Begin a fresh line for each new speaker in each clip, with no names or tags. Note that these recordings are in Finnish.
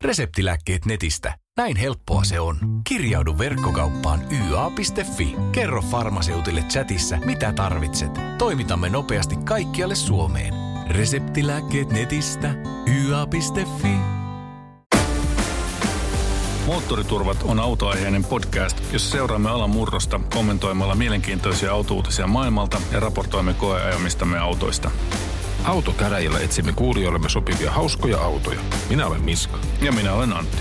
Reseptilääkkeet netistä. Näin helppoa se on. Kirjaudu verkkokauppaan ya.fi. Kerro farmaseutille chatissa, mitä tarvitset. Toimitamme nopeasti kaikkialle Suomeen. Reseptilääkkeet netistä. ya.fi.
Moottoriturvat on autoaiheinen podcast, jossa seuraamme alan murrosta kommentoimalla mielenkiintoisia autouutisia maailmalta ja raportoimme koeajamistamme autoista.
Autokäräjillä etsimme kuulijoillemme sopivia hauskoja autoja. Minä olen Miska.
Ja minä olen Antti.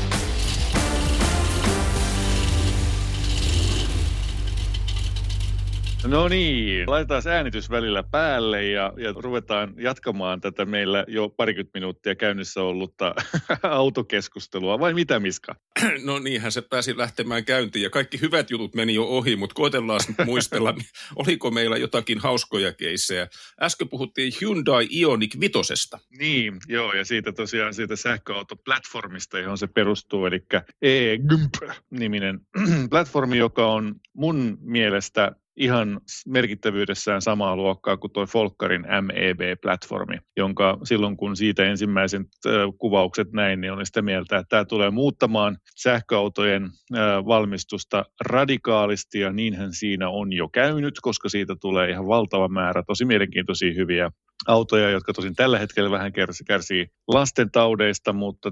No niin, laitetaan äänitys välillä päälle ja ruvetaan jatkamaan tätä meillä jo parikymmentä minuuttia käynnissä ollutta autokeskustelua. Vai mitä, Miska?
No niinhän se pääsi lähtemään käyntiin ja kaikki hyvät jutut meni jo ohi, mutta koetellaan muistella, oliko meillä jotakin hauskoja keissejä. Äsken puhuttiin Hyundai Ioniq 5.
Niin, joo, ja siitä tosiaan siitä sähköautoplatformista, johon se perustuu, eli e-GMP-niminen platformi, joka on mun mielestä ihan merkittävyydessään samaa luokkaa kuin tuo Volkkarin MEB-platformi, jonka silloin kun siitä ensimmäiset kuvaukset näin, niin olen sitä mieltä, että tämä tulee muuttamaan sähköautojen valmistusta radikaalisti ja niinhän siinä on jo käynyt, koska siitä tulee ihan valtava määrä tosi mielenkiintoisia hyviä autoja, jotka tosin tällä hetkellä vähän kärsii lastentaudeista, mutta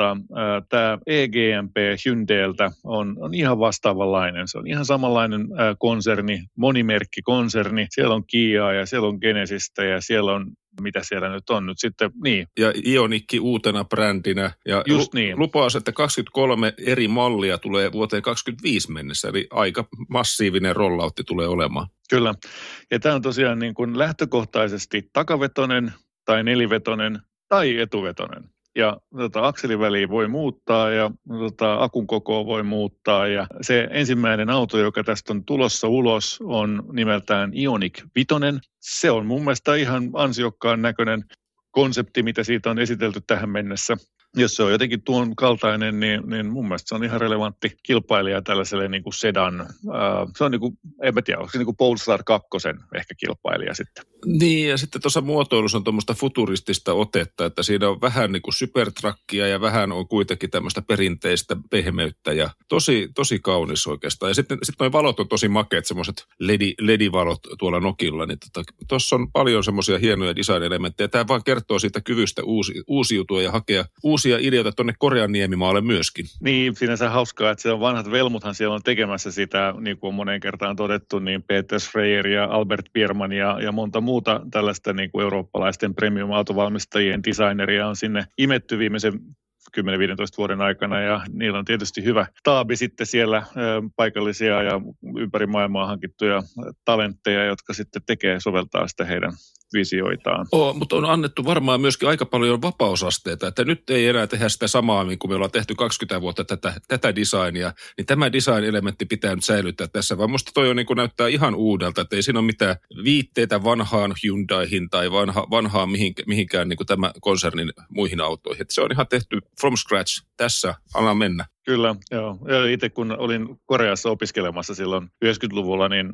tämä e-GMP Hyundailta on ihan vastaavanlainen. Se on ihan samanlainen konserni, monimerkkikonserni. Siellä on Kiaa ja siellä on Genesistä ja siellä on, mitä siellä nyt on nyt sitten, niin.
Ja Ioniq uutena brändinä. Ja
just niin.
Lupaus, että 23 eri mallia tulee vuoteen 2025 mennessä, eli aika massiivinen rolloutti tulee olemaan.
Kyllä. Ja tämä on tosiaan niin kuin lähtökohtaisesti takavetoinen tai nelivetoinen tai etuvetoinen. Ja akseliväliä voi muuttaa ja akun kokoa voi muuttaa. Ja se ensimmäinen auto, joka tästä on tulossa ulos, on nimeltään Ioniq 5. Se on mun mielestä ihan ansiokkaan näköinen konsepti, mitä siitä on esitelty tähän mennessä. Jos se on jotenkin tuon kaltainen, niin mun mielestä se on ihan relevantti kilpailija tällaiselle niin kuin sedan. Se on niin kuin, en mä tiedä, onko se niin kuin Polestar 2 ehkä kilpailija sitten.
Niin, ja sitten tuossa muotoilussa on tuommoista futuristista otetta, että siinä on vähän niin kuin supertruckia ja vähän on kuitenkin tämmöistä perinteistä pehmeyttä ja tosi kaunis oikeastaan. Ja sitten nuo valot on tosi makeat, semmoiset LED-valot tuolla nokilla, niin tuossa on paljon semmoisia hienoja design-elementtejä. Tämä vaan kertoo siitä kyvystä uusiutua ja hakea uusia ideoita tuonne Korean niemimaalle myöskin.
Niin, sinänsä hauskaa, että siellä on vanhat velmuthan siellä on tekemässä sitä, niin kuin on moneen kertaan todettu, niin Peter Schreier ja Albert Biermann ja monta muuta tällaista niin kuin eurooppalaisten premium-autovalmistajien designeria on sinne imetty viimeisen 10-15 vuoden aikana ja niillä on tietysti hyvä taabi sitten siellä paikallisia ja ympäri maailmaa hankittuja talentteja, jotka sitten soveltaa sitä heidän visioitaan.
Mutta on annettu varmaan myöskin aika paljon vapausasteita, että nyt ei enää tehdä sitä samaa, niin kuin me ollaan tehty 20 vuotta tätä designia, niin tämä design-elementti pitää nyt säilyttää tässä, vaan musta toi on, niin kuin näyttää ihan uudelta, että ei siinä ole mitään viitteitä vanhaan Hyundaihin tai vanhaan mihinkään niin kuin tämä konsernin muihin autoihin. Että se on ihan tehty from scratch, tässä, anna mennä.
Kyllä, joo. Itse kun olin Koreassa opiskelemassa silloin 90-luvulla, niin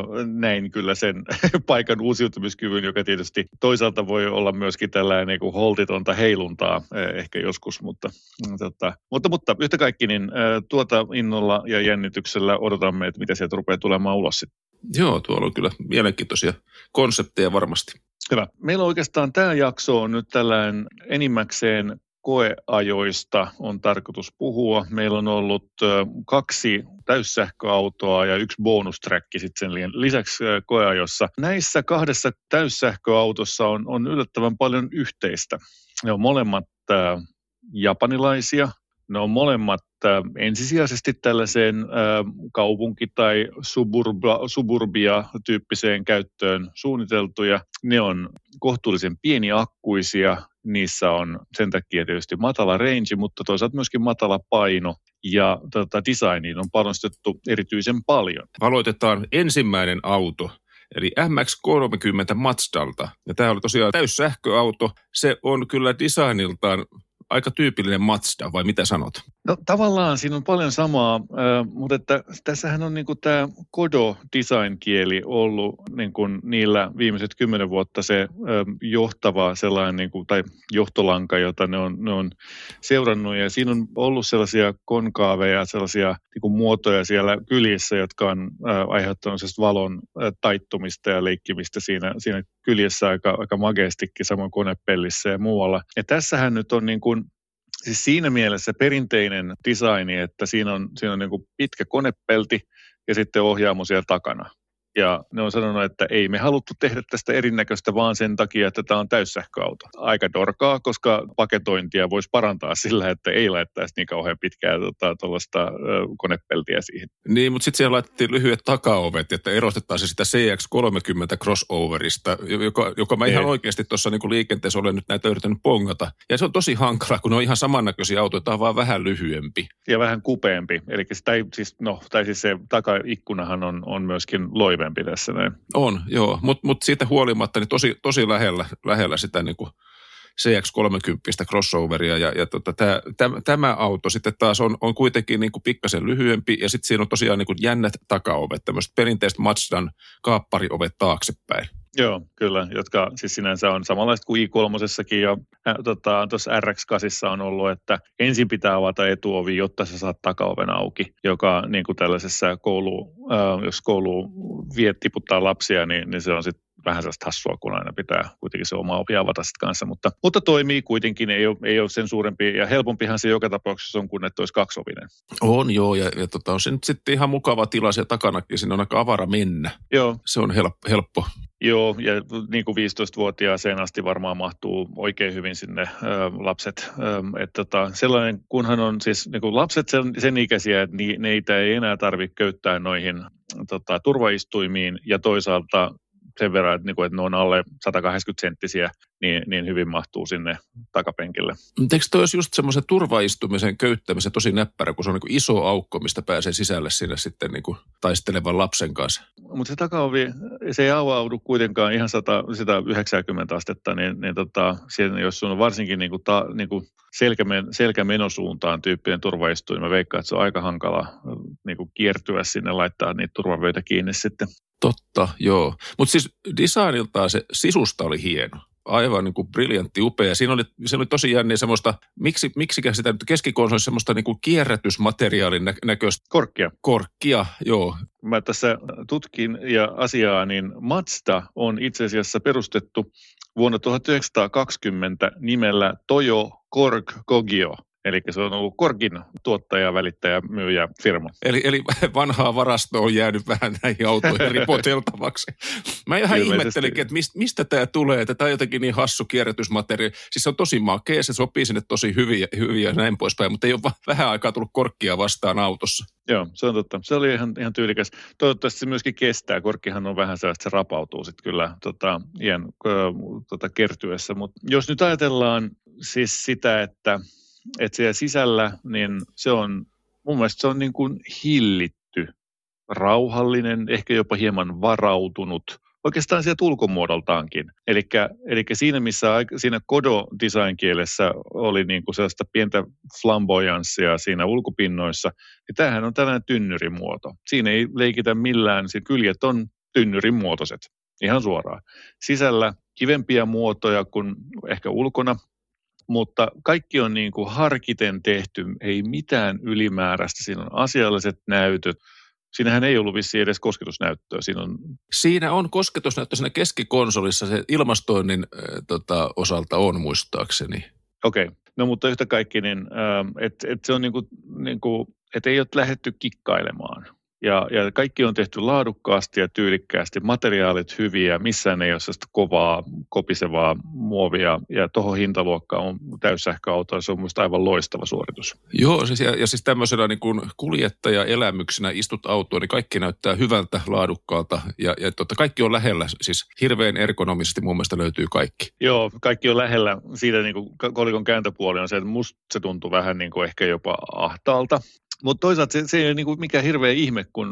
näin kyllä sen paikan uusiutumiskyvyn, joka tietysti toisaalta voi olla myöskin tällainen niin kuin holtitonta heiluntaa ehkä joskus, mutta yhtä kaikki niin tuota innolla ja jännityksellä odotamme, että mitä sieltä rupeaa tulemaan ulos sitten.
Joo, tuolla on kyllä mielenkiintoisia konsepteja varmasti.
Hyvä. Meillä oikeastaan tämä jakso on nyt tällainen enimmäkseen koeajoista on tarkoitus puhua. Meillä on ollut 2 täyssähköautoa ja 1 bonusträkki sitten sen lisäksi koeajossa. Näissä 2 täyssähköautossa on yllättävän paljon yhteistä. Ne on molemmat japanilaisia. Ne on molemmat ensisijaisesti tällaiseen kaupunki- tai suburbia-tyyppiseen käyttöön suunniteltuja. Ne on kohtuullisen pieniakkuisia. Niissä on sen takia tietysti matala range, mutta toisaalta myöskin matala paino. Ja designiin on panostettu erityisen paljon.
Aloitetaan ensimmäinen auto, eli MX-30 Mazdalta. Ja tämä oli tosiaan täyssähköauto. Se on kyllä designiltaan aika tyypillinen Mazda, vai mitä sanot?
No tavallaan siinä on paljon samaa, mutta että tässähän on niinku tämä Godot-design-kieli ollut niinku niillä viimeiset 10 vuotta se johtava sellainen, niinku, tai johtolanka, jota ne on seurannut. Ja siinä on ollut sellaisia konkaaveja, sellaisia niinku muotoja siellä kylissä, jotka on aiheuttanut valon taittumista ja leikkimistä siinä kyljessä aika mageestikin, samoin konepellissä ja muualla. Ja tässähän nyt on niin kuin, siis siinä mielessä perinteinen designi, että siinä on niin kuin pitkä konepelti ja sitten ohjaamo siellä takana. Ja ne on sanonut, että ei me haluttu tehdä tästä erinäköistä vaan sen takia, että tämä on täyssähköauto. Aika dorkaa, koska paketointia voisi parantaa sillä, että ei laittaisi niin kauhean pitkää tuollaista konepeltiä siihen.
Niin, mutta sitten siellä laitettiin lyhyet takaovet, että erotetaan se sitä CX-30 crossoverista, joka mä ihan oikeasti tuossa niin liikenteessä olen nyt näitä yrittänyt pongata. Ja se on tosi hankala, kun ne on ihan samannäköisiä autoja, tämä on vaan vähän lyhyempi.
Ja vähän kupeampi. Eli se takaikkunahan on myöskin loivempi tässä näin.
On, joo, mutta siitä huolimatta niin tosi lähellä sitä niin kuin CX-30 crossoveria ja tämä auto sitten taas on kuitenkin niin kuin pikkasen lyhyempi ja sitten siinä on tosiaan niin kuin jännät takaovet, tämmöiset perinteiset Mazdan kaappariovet taaksepäin.
Joo, kyllä, jotka siis sinänsä on samanlaiset kuin i3:ssäkin ja tuossa RX-8 on ollut, että ensin pitää avata etuovi, jotta sä saat takaoven auki, joka niin kuin tällaisessa jos kouluun tiputtaa lapsia, niin se on sitten vähän sellaista hassua, kun aina pitää kuitenkin se oma ovi avata sitten kanssa, mutta toimii kuitenkin, ei ole sen suurempi ja helpompihan se joka tapauksessa on, kun että olisi kaksiovinen.
On joo, ja on se nyt sitten ihan mukava tila siellä takanakin, siinä on aika avara mennä.
Joo.
Se on helppo.
Joo, ja niin kuin 15-vuotiaaseen asti varmaan mahtuu oikein hyvin sinne lapset. Sellainen, kunhan on siis niin kuin lapset sen ikäisiä, että neitä ei enää tarvitse köyttää noihin turvaistuimiin, ja toisaalta sen verran, että ne on alle 180-senttisiä, niin hyvin mahtuu sinne takapenkille.
Eikö toi olisi just semmoisen turvaistumisen köyttämisen tosi näppärä, kun se on niin kuin iso aukko, mistä pääsee sisälle sinne sitten niin kuin taistelevan lapsen kanssa?
Mutta se takaovi, se ei avaudu kuitenkaan ihan 190 astetta, niin jos on varsinkin niin kuin selkämenosuuntaan tyyppinen turvaistuin, mä veikkaan, että se on aika hankala niin kuin kiertyä sinne, laittaa niitä turvavöitä kiinni sitten.
Totta, joo. Mutta siis designiltaan se sisusta oli hieno. Aivan niin kuin briljantti, upea. Siinä oli tosi jänniä semmoista, miksikä sitä nyt keskikonsolissa semmoista niin kuin kierrätysmateriaalin näköistä. Korkkia, joo.
Mä tässä tutkin asiaa, niin Mazda on itse asiassa perustettu vuonna 1920 nimellä Toyo Korg Kogyo. Eli se on ollut Korgin tuottaja, välittäjä, myyjä firma.
Eli vanhaa varastoa on jäänyt vähän näihin autoihin ripoteltavaksi. Mä ihan ihmettelinkin, että mistä tämä tulee, että tämä on jotenkin niin hassu kierrätysmateriaali. Siis se on tosi makea, se sopii sinne tosi hyvin ja näin poispäin, mutta ei ole vähän aikaa tullut korkkia vastaan autossa.
Joo, se on totta. Se oli ihan tyylikäs. Toivottavasti se myöskin kestää. Korkkihan on vähän sellaista, se rapautuu sitten kyllä iän kertyessä. Mutta jos nyt ajatellaan siis sitä, että siellä sisällä, niin se on, mun mielestä se on niin kuin hillitty, rauhallinen, ehkä jopa hieman varautunut, oikeastaan sieltä ulkomuodoltaankin. Eli siinä, missä siinä Godot-design-kielessä oli niin kuin sellaista pientä flamboyanssia siinä ulkopinnoissa, niin tämähän on tällainen tynnyrimuoto. Siinä ei leikitä millään, siinä kyljet on tynnyrin muotoiset, ihan suoraan. Sisällä kivempiä muotoja kuin ehkä ulkona, mutta kaikki on niin kuin harkiten tehty, ei mitään ylimääräistä. Siinä on asialliset näytöt. Siinähän ei ollut vissiin edes kosketusnäyttöä.
Siinä on kosketusnäyttö siinä keskikonsolissa, se ilmastoinnin osalta on muistaakseni.
Okei. No mutta yhtä kaikki, niin se on että ei ole lähdetty kikkailemaan. Ja kaikki on tehty laadukkaasti ja tyylikkäästi, materiaalit hyviä, missään ei ole sellaista kovaa, kopisevaa muovia, ja tuohon hintaluokkaan on täyssähköauto, se on minusta aivan loistava suoritus.
Joo, siis tämmöisenä niin kuin kuljettajaelämyksenä istut autoon, niin kaikki näyttää hyvältä, laadukkaalta, ja kaikki on lähellä, siis hirveän ergonomisesti mun mielestä löytyy kaikki.
Joo, kaikki on lähellä, siitä niin kuin kolikon kääntöpuoli on se, että musta se tuntuu vähän niin kuin ehkä jopa ahtaalta. Mutta toisaalta se ei ole niinku mikään hirveä ihme, kun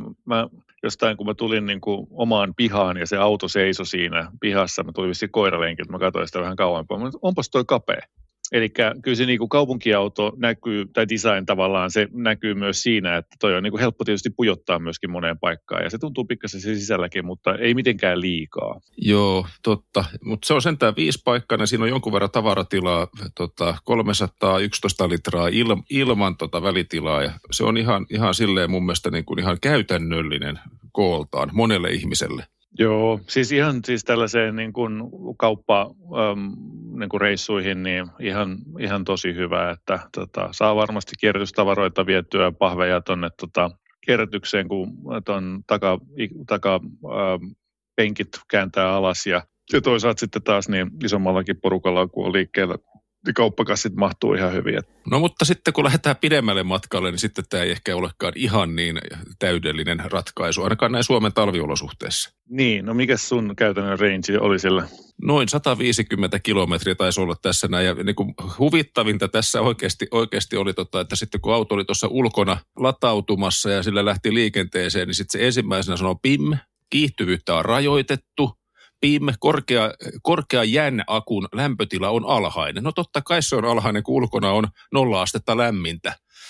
kun mä tulin niinku omaan pihaan ja se auto seisoi siinä pihassa, mä tulin vissiin koiralenkiltä, mä katsoin sitä vähän kauempaa, mutta onpas toi kapea. Eli kyllä se niin kuin kaupunkiauto näkyy, tai design tavallaan, se näkyy myös siinä, että toi on niin kuin helppo tietysti pujottaa myöskin moneen paikkaan, ja se tuntuu pikkasen se sisälläkin, mutta ei mitenkään liikaa.
Joo, totta. Mutta se on sentään 5-paikkainen, siinä on jonkun verran tavaratilaa, 311 litraa ilman välitilaa, ja se on ihan silleen mun mielestä niin kuin ihan käytännöllinen kooltaan monelle ihmiselle.
Joo, siis ihan siis tällaiseen niin kuin niin kuin reissuihin niin ihan tosi hyvä, että saa varmasti kierrätystavaroita vietyä pahveja tuonne kierrätykseen, kun tuon penkit kääntää alas ja toisaalta sitten taas niin isommallakin porukalla, kun on liikkeellä, niin kauppakassit mahtuu ihan hyvin.
No mutta sitten kun lähdetään pidemmälle matkalle, niin sitten tämä ei ehkä olekaan ihan niin täydellinen ratkaisu, ainakaan näin Suomen talviolosuhteissa.
Niin, no mikä sun käytännön range oli sillä?
Noin 150 kilometriä taisi olla tässä näin, ja niin kuin huvittavinta tässä oikeasti oli, että sitten kun auto oli tuossa ulkona latautumassa ja sillä lähti liikenteeseen, niin sitten se ensimmäisenä sanoi PIM, kiihtyvyyttä on rajoitettu. PIM, korkea jänakun lämpötila on alhainen. No totta kai se on alhainen, kun ulkona on 0 astetta lämmintä.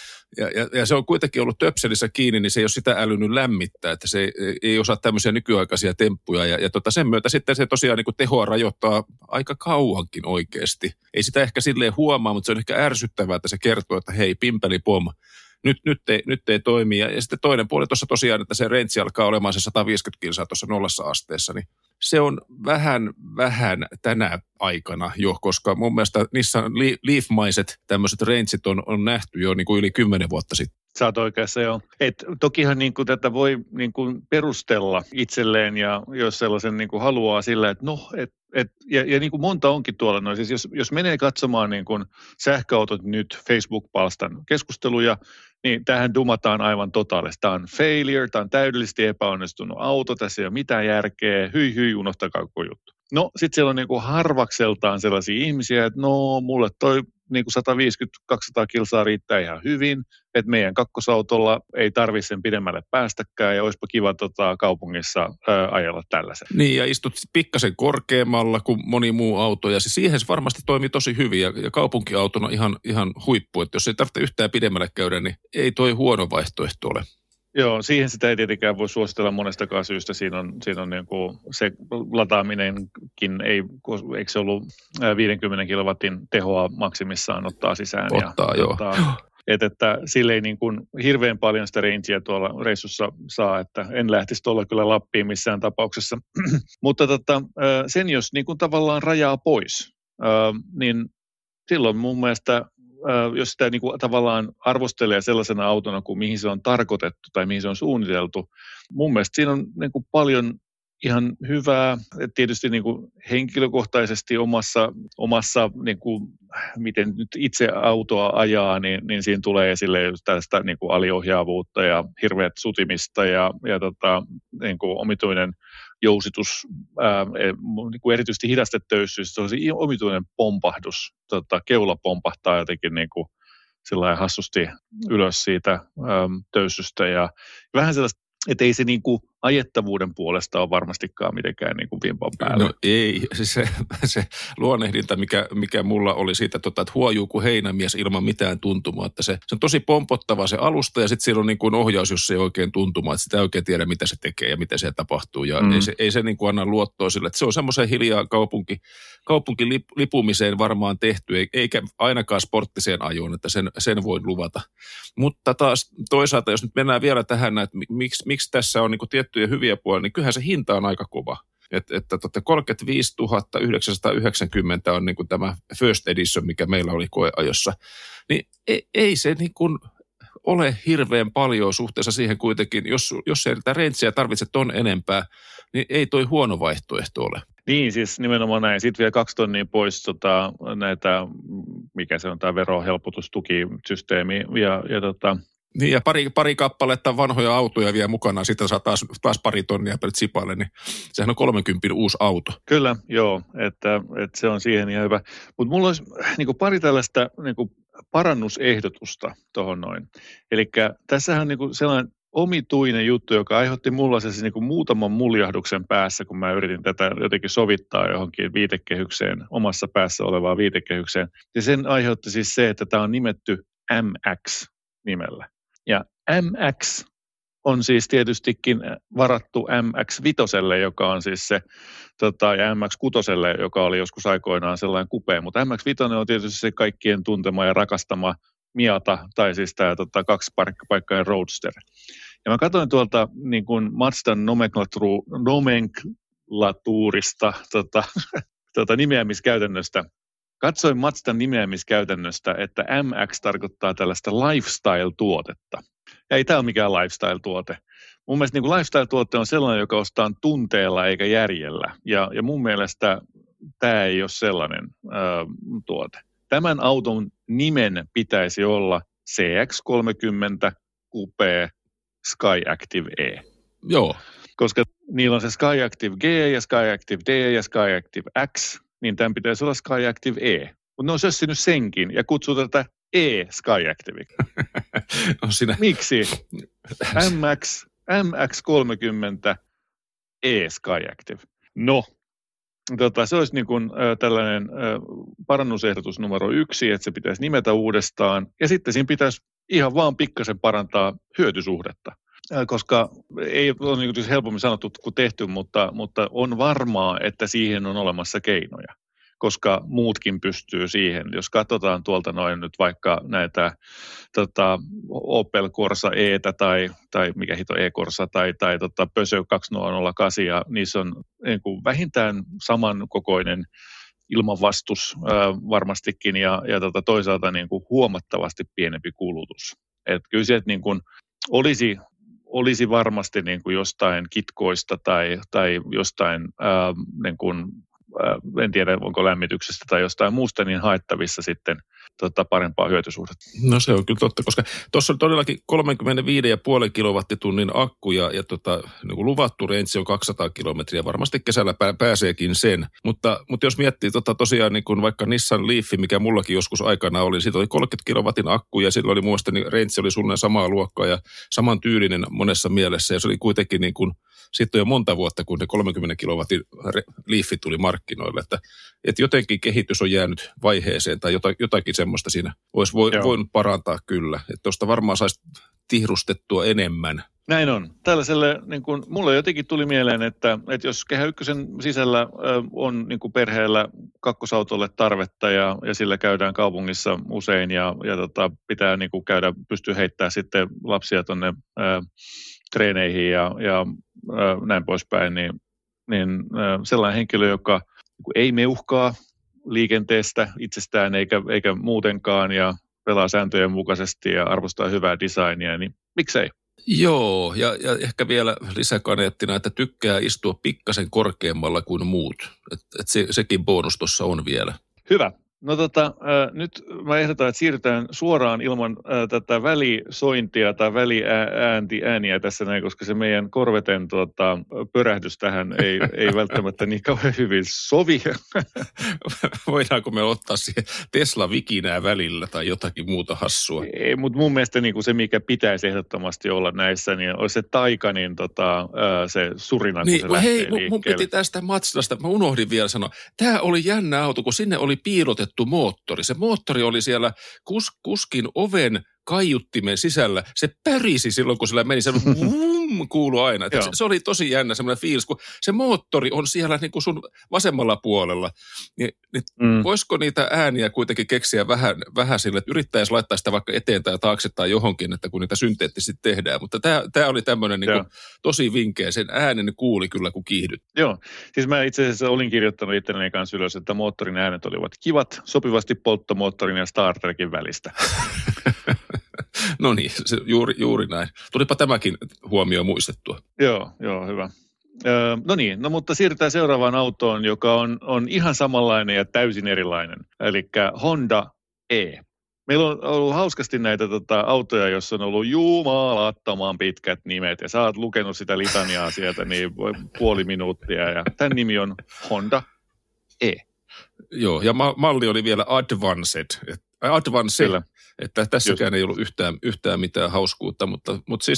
Ja se on kuitenkin ollut töpselissä kiinni, niin se ei ole sitä älynyt lämmittää, että se ei osaa tämmöisiä nykyaikaisia temppuja. Ja sen myötä sitten se tosiaan niin kuin tehoa rajoittaa aika kauankin oikeasti. Ei sitä ehkä silleen huomaa, mutta se on ehkä ärsyttävää, että se kertoo, että hei, pimpeli pom. Nyt ei toimi. Ja sitten toinen puoli tuossa tosiaan, että se range alkaa olemaan se 150 kilsaa tuossa 0 asteessa, niin se on vähän tänä aikana jo, koska mun mielestä Nissan Leaf-maiset tämmöiset rangeit on nähty jo niin kuin yli 10 vuotta sitten.
Sä oot oikeassa, joo. Tokihan niin kuin tätä voi niin kuin perustella itselleen, ja jos sellaisen niin kuin haluaa sillä, että ja niin kuin monta onkin tuolla, no siis jos menee katsomaan niin kuin sähköautot nyt Facebook-palstan keskusteluja, niin tämähän dumataan aivan totaalisesti. Tämä on failure, tämä on täydellisesti epäonnistunut auto, tässä ei ole mitään järkeä, hyi, unohtakaa koko juttu. No sitten siellä on niin kuin harvakseltaan sellaisia ihmisiä, että no mulle toi niin kuin 150-200 kilsaa riittää ihan hyvin, että meidän kakkosautolla ei tarvitse sen pidemmälle päästäkään ja olisipa kiva kaupungissa ajella tällaisen.
Niin, ja istut pikkasen korkeammalla kuin moni muu auto, ja siihen se varmasti toimii tosi hyvin, ja kaupunkiautona ihan huippu, että jos ei tarvitse yhtään pidemmälle käydä, niin ei toi huono vaihtoehto ole.
Joo, siihen sitä ei tietenkään voi suositella monestakaan syystä. Siinä on niin kuin se lataaminenkin, eikö se ollut 50 kilowattin tehoa maksimissaan ottaa sisään.
Joo.
Että sille ei niin kuin hirveän paljon sitä rangea tuolla reissussa saa, että en lähtisi tuolla kyllä Lappiin missään tapauksessa. Mutta sen jos niin kuin tavallaan rajaa pois, niin silloin mun mielestä jos sitä niin kuin tavallaan arvostelee sellaisena autona kuin mihin se on tarkoitettu tai mihin se on suunniteltu, mun mielestä siinä on niin kuin paljon ihan hyvää. Tietysti niin kuin henkilökohtaisesti omassa niin kuin, miten nyt itse autoa ajaa, niin siinä tulee esille tästä niin kuin aliohjaavuutta ja hirveät sutimista ja niin kuin omituinen jousitus, niin kuin erityisesti hidastetöysyys, se on se omituinen pompahdus, keula pompahtaa jotenkin niin kuin sellainen hassusti ylös siitä töyssystä ja vähän sellaista, että ei se niin kuin ajettavuuden puolesta ole varmastikaan mitenkään niin kuin vimpan päällä.
No ei, siis se luonnehdinta, mikä mulla oli siitä, että huojuu kuin heinämies ilman mitään tuntumaa, että se on tosi pompottava se alusta ja sitten siellä on niin kuin ohjaus, jos se ei oikein tuntumaa, että sitä ei oikein tiedä, mitä se tekee ja mitä se tapahtuu ja ei se niin kuin anna luottoa sille, että se on semmoisen hiljaa kaupunkilipumiseen varmaan tehty, eikä ainakaan sporttiseen ajoon, että sen voi luvata. Mutta taas toisaalta, jos nyt mennään vielä tähän, että miksi tässä on niin kuin tiettyjä hyviä puolia, niin kyllähän se hinta on aika kova. Että 35 990 on niin kuin tämä first edition, mikä meillä oli koeajossa. Niin ei se niin kuin ole hirveän paljon suhteessa siihen kuitenkin. Jos ei tätä rangeä tarvitse ton enempää, niin ei toi huono vaihtoehto ole.
Niin, siis nimenomaan näin. Sitten vielä 2 tonnia pois näitä, mikä se on tämä verohelpotustukisysteemi
Niin ja pari kappaletta vanhoja autoja vielä mukana, sitten saa taas pari tonnia per tsipalle, niin sehän on 30 uusi auto.
Kyllä, joo, että se on siihen ihan hyvä. Mutta mulla olisi niin kuin pari tällaista niin kuin parannusehdotusta tuohon noin. Eli tässähän on niin kuin sellainen omituinen juttu, joka aiheutti mulla se siis niin kuin muutaman muljahduksen päässä, kun mä yritin tätä jotenkin sovittaa johonkin viitekehykseen, omassa päässä olevaan viitekehykseen. Ja sen aiheutti siis se, että tämä on nimetty MX-nimellä. Ja MX on siis tietystikin varattu MX-5, joka on siis se, ja MX-6, joka oli joskus aikoinaan sellainen kupea. Mutta MX-5 on tietysti se kaikkien tuntema ja rakastama Miata, tai siis tämä kaksipaikkainen Roadster. Ja mä katsoin tuolta niin kuin Mazdan nomenklatuurista nimeämiskäytännöstä. Katsoin Mazdan nimeämiskäytännöstä, että MX tarkoittaa tällaista lifestyle-tuotetta. Ja ei tämä ole mikään lifestyle-tuote. Mun mielestä niin kuin lifestyle-tuote on sellainen, joka ostaa tunteella eikä järjellä. Ja mun mielestä tämä ei ole sellainen tuote. Tämän auton nimen pitäisi olla CX-30 Coupe Skyactiv E.
Joo.
Koska niillä on se Skyactiv G ja Skyactiv D ja Skyactiv X, niin tämän pitäisi olla Skyactiv E. Mutta ne on sössinyt senkin ja kutsuu tätä E-Skyactiviksi.
No sinä...
Miksi? MX30 E-Skyactiv. No, se olisi niin kuin tällainen parannusehdotus numero 1, että se pitäisi nimetä uudestaan. Ja sitten siinä pitäisi ihan vaan pikkasen parantaa hyötysuhdetta. Koska ei ole niin helpommin sanottu kuin tehty, mutta on varmaa, että siihen on olemassa keinoja. Koska muutkin pystyy siihen. Jos katsotaan tuolta noin nyt vaikka näitä Opel Corsa E:tä tai mikä hito E-Corsa tai Peugeot 2008, ja niissä on niin kuin vähintään samankokoinen ilmanvastus varmastikin ja toisaalta niin kuin huomattavasti pienempi kulutus. Että kyllä se, että niin kuin olisi varmasti niin kuin jostain kitkoista tai jostain niin kuin en tiedä, onko lämmityksestä tai jostain muusta, niin haettavissa sitten parempaa hyötysuhdetta.
No se on kyllä totta, koska tuossa on todellakin 35,5 kilowattitunnin akku ja niin kuin luvattu range on 200 kilometriä. Varmasti kesällä pääseekin sen. Mutta jos miettii tosiaan niin kuin vaikka Nissan Leaf, mikä mullakin joskus aikana oli, siitä oli 30 kilowattin akku ja silloin oli mun mielestä niin range oli suunnilleen samaa luokkaa ja saman tyylinen monessa mielessä. Ja se oli kuitenkin niin kuin sitten jo monta vuotta, kun ne 30 kilowatin Leafi tuli markkinoille, että jotenkin kehitys on jäänyt vaiheeseen tai jotakin semmoista siinä olisi voinut parantaa kyllä. Että tuosta varmaan saisi tihrustettua enemmän.
Näin on. Tällaiselle, niin kuin, mulle jotenkin tuli mieleen, että jos Kehä Ykkösen sisällä on niin kuin perheellä kakkosautolle tarvetta ja sillä käydään kaupungissa usein ja pitää niin kuin pystyä heittämään sitten lapsia tuonne treeneihin ja näin poispäin, niin sellainen henkilö, joka ei meuhkaa liikenteestä itsestään eikä muutenkaan ja pelaa sääntöjen mukaisesti ja arvostaa hyvää designia, niin miksei?
Joo, ja ehkä vielä lisäkaneettina, että tykkää istua pikkasen korkeammalla kuin muut. Sekin bonus tuossa on vielä.
Hyvä. No nyt mä ehdotan, että siirrytään suoraan ilman tätä välisointia tai väliääniä tässä näin, koska se meidän Corveten pörähdys tähän ei välttämättä niin kauhean hyvin sovi.
Voidaanko me ottaa siihen Tesla-vikinää välillä tai jotakin muuta hassua?
Ei, mutta mun mielestä niin kuin se, mikä pitäisi ehdottomasti olla näissä, niin olisi se Taycanin se surina,
niin,
kun se lähtee liikkeelle.
Mun piti tästä Mazdasta, mä unohdin vielä sanoa. Tämä oli jännä auto, kun sinne oli piilotettu moottori. Se moottori oli siellä kuskin oven kaiuttimen sisällä. Se pärisi silloin, kun sillä meni. Se kuului aina. Se oli tosi jännä semmoinen fiilis, kun se moottori on siellä niin kuin sun vasemmalla puolella. Voisiko niitä ääniä kuitenkin keksiä vähän sille, että yrittäisi laittaa sitä vaikka eteen tai taakse tai johonkin, että kun niitä synteettisesti tehdään. Mutta tämä oli tämmöinen niin kuin tosi vinkeä. Sen äänen kuuli kyllä, kun kiihdyt.
Joo. Siis mä itse asiassa olin kirjoittanut itselleni kanssa ylös, että moottorin äänet olivat kivat, sopivasti polttomoottorin ja Star Trekin välistä.
No niin, juuri näin. Tulipa tämäkin huomioon muistettua.
Joo, hyvä. No mutta siirrytään seuraavaan autoon, joka on ihan samanlainen ja täysin erilainen. Eli Honda E. Meillä on ollut hauskasti näitä autoja, joissa on ollut jumalattoman pitkät nimet, ja sä oot lukenut sitä litaniaa sieltä niin puoli minuuttia, ja tämän nimi on Honda E.
Joo, ja malli oli vielä Advanced, Advance, että tässäkään ei ollut yhtään mitään hauskuutta, mutta siis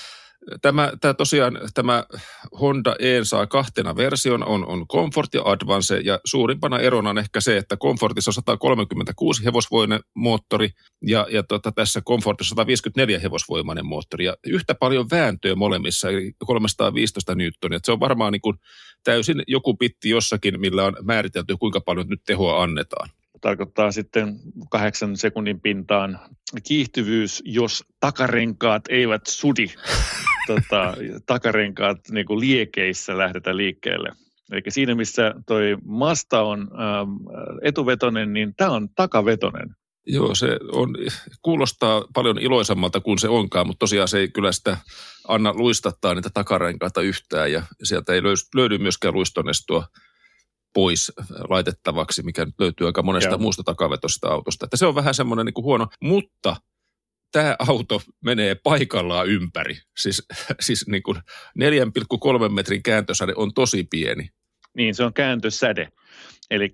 Tämä Honda E saa kahtena version, on Comfort ja Advance, ja suurimpana erona on ehkä se, että Comfortissa on 136 hevosvoimainen moottori, ja tässä Comfortissa 154 hevosvoimainen moottori, ja yhtä paljon vääntöä molemmissa, eli 315 newtonia. Se on varmaan niin kuin täysin joku bitti jossakin, millä on määritelty, kuinka paljon nyt tehoa annetaan.
Tarkoittaa sitten 8 sekunnin pintaan kiihtyvyys, jos takarenkaat eivät sudi. Takarenkaat niin kuin liekeissä lähdetä liikkeelle. Eli siinä, missä toi Mazda on etuvetonen, niin tämä on takavetonen.
Joo, se kuulostaa paljon iloisammalta kuin se onkaan, mutta tosiaan se ei kyllä sitä anna luistattaa niitä takarenkaita yhtään, ja sieltä ei löydy myöskään luistonestoa pois laitettavaksi, mikä nyt löytyy aika monesta muusta takavetosta autosta. Että se on vähän semmoinen niin kuin huono, mutta tämä auto menee paikallaan ympäri. Siis niin kuin 4,3 metrin kääntösäde on tosi pieni.
Niin, se on kääntösäde. Eli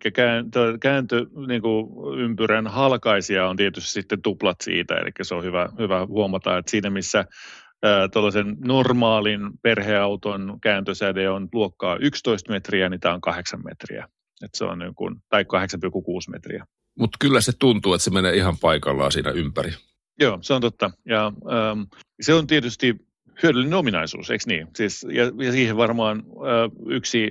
kääntöympyrän halkaisija on tietysti sitten tuplat siitä, eli se on hyvä huomata, että siinä missä tuollaisen normaalin perheauton kääntösäde on luokkaa 11 metriä, niin tämä on 8 metriä. Että se on tai 8,6 metriä. Mutta
kyllä se tuntuu, että se menee ihan paikallaan siinä ympäri.
Joo, se on totta. Ja se on tietysti hyödyllinen ominaisuus, eikö niin? Siis, ja siihen varmaan yksi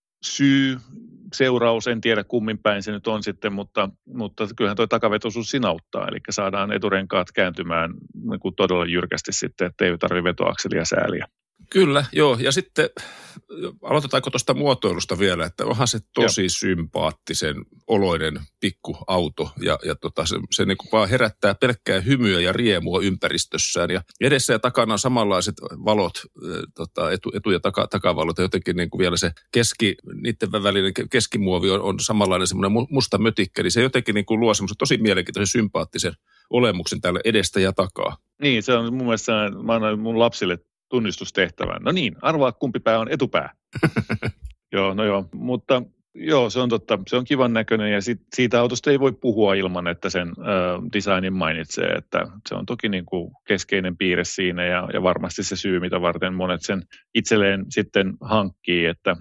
seuraus, en tiedä kummin päin se nyt on sitten, mutta kyllähän tuo takavetoisuus siinä auttaa. Eli saadaan eturenkaat kääntymään niin todella jyrkästi sitten, ettei tarvitse vetoakselia sääliä. Kyllä, joo. Ja sitten aloitetaanko tuosta muotoilusta vielä, että onhan se tosi sympaattisen oloinen pikkuauto ja se niin kuin vaan herättää pelkkää hymyä ja riemua ympäristössään. Ja edessä ja takana on samanlaiset valot, etu- ja takavalot, ja jotenkin niin kuin vielä se niiden välinen keskimuovi on samanlainen semmoinen musta mötikkä, niin se jotenkin niin kuin luo semmoisen tosi mielenkiintoisen sympaattisen olemuksen täällä edestä ja takaa. Niin, se on mun mielestä, mä annan mun lapsille tunnistustehtävän. No niin, arvaa kumpi pää on etupää. Joo, mutta joo, se on totta. Se on kivan näköinen ja siitä autosta ei voi puhua ilman, että sen designin mainitsee, että se on toki niin kuin keskeinen piirre siinä ja varmasti se syy, mitä varten monet sen itselleen sitten hankkii, että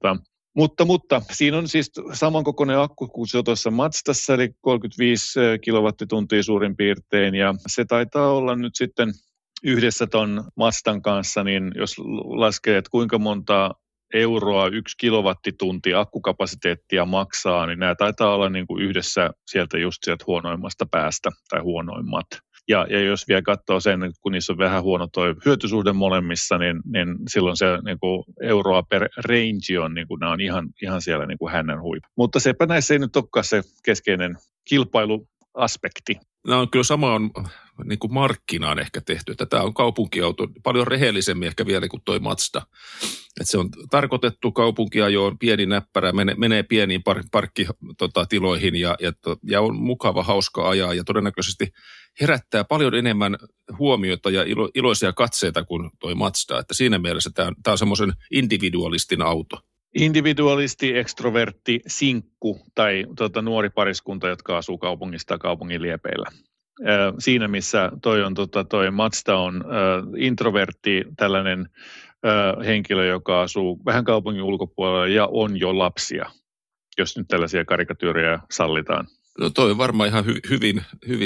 Mutta siinä on siis samankokoinen akku kuin se on tuossa Mazdassa, eli 35 kilowattituntia suurin piirtein, ja se taitaa olla nyt sitten yhdessä ton Mazdan kanssa, niin jos laskee, että kuinka monta euroa 1 kilowattitunti akkukapasiteettia maksaa, niin nämä taitaa olla niin kuin yhdessä sieltä huonoimmasta päästä tai huonoimmat. Ja jos vielä katsoo sen, kun niissä on vähän huono toi hyötysuhde molemmissa, niin silloin se niin kuin euroa per range on, niin kuin nämä on ihan siellä niin kuin hännän huippu. Mutta sepä näissä ei nyt olekaan se keskeinen kilpailuaspekti.
No on kyllä sama on niin kuin markkinaan ehkä tehty, että tämä on kaupunkiauto paljon rehellisemmin ehkä vielä kuin toi Mazda. Että se on tarkoitettu kaupunkiajoon, pieni näppärä, menee pieniin parkkitiloihin ja on mukava, hauska ajaa ja todennäköisesti herättää paljon enemmän huomiota ja iloisia katseita kuin toi Mazda. Että siinä mielessä tämä on semmoisen individualistin auto.
Individualisti, ekstrovertti, sinkku tai nuori pariskunta, jotka asuu kaupungista kaupungin liepeillä. Siinä missä toi Mazda on introvertti, tällainen henkilö, joka asuu vähän kaupungin ulkopuolella ja on jo lapsia, jos nyt tällaisia karikatyyrejä sallitaan.
No toi on varmaan ihan hyvin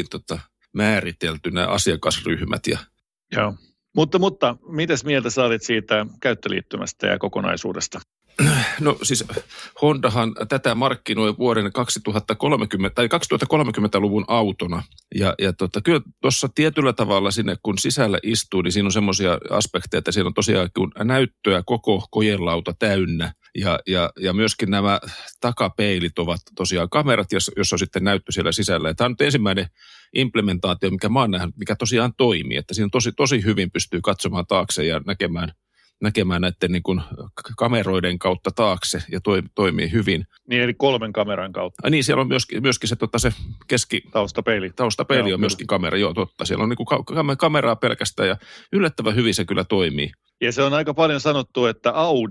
määritelty nämä asiakasryhmät.
Joo. Mutta mitäs mieltä sä olit siitä käyttöliittymästä ja kokonaisuudesta?
No siis Hondahan tätä markkinoi vuoden 2030 tai 2030-luvun autona. Ja kyllä tuossa tietyllä tavalla sinne, kun sisällä istuu, niin siinä on semmoisia aspekteja, että siinä on tosiaan näyttöä koko kojelauta täynnä. Ja myöskin nämä takapeilit ovat tosiaan kamerat, jossa on sitten näyttö siellä sisällä. Ja tämä on nyt ensimmäinen implementaatio, mikä mä oon nähnyt, mikä tosiaan toimii. Että siinä tosi hyvin pystyy katsomaan taakse ja näkemään näiden niin kuin kameroiden kautta taakse ja toimii hyvin.
Niin eli 3 kameran kautta.
Niin, siellä on myöskin se
taustapeili.
Taustapeili on myöskin kamera, joo totta. Siellä on niin kuin kameraa pelkästään ja yllättävän hyvin se kyllä toimii.
Ja se on aika paljon sanottu, että Audi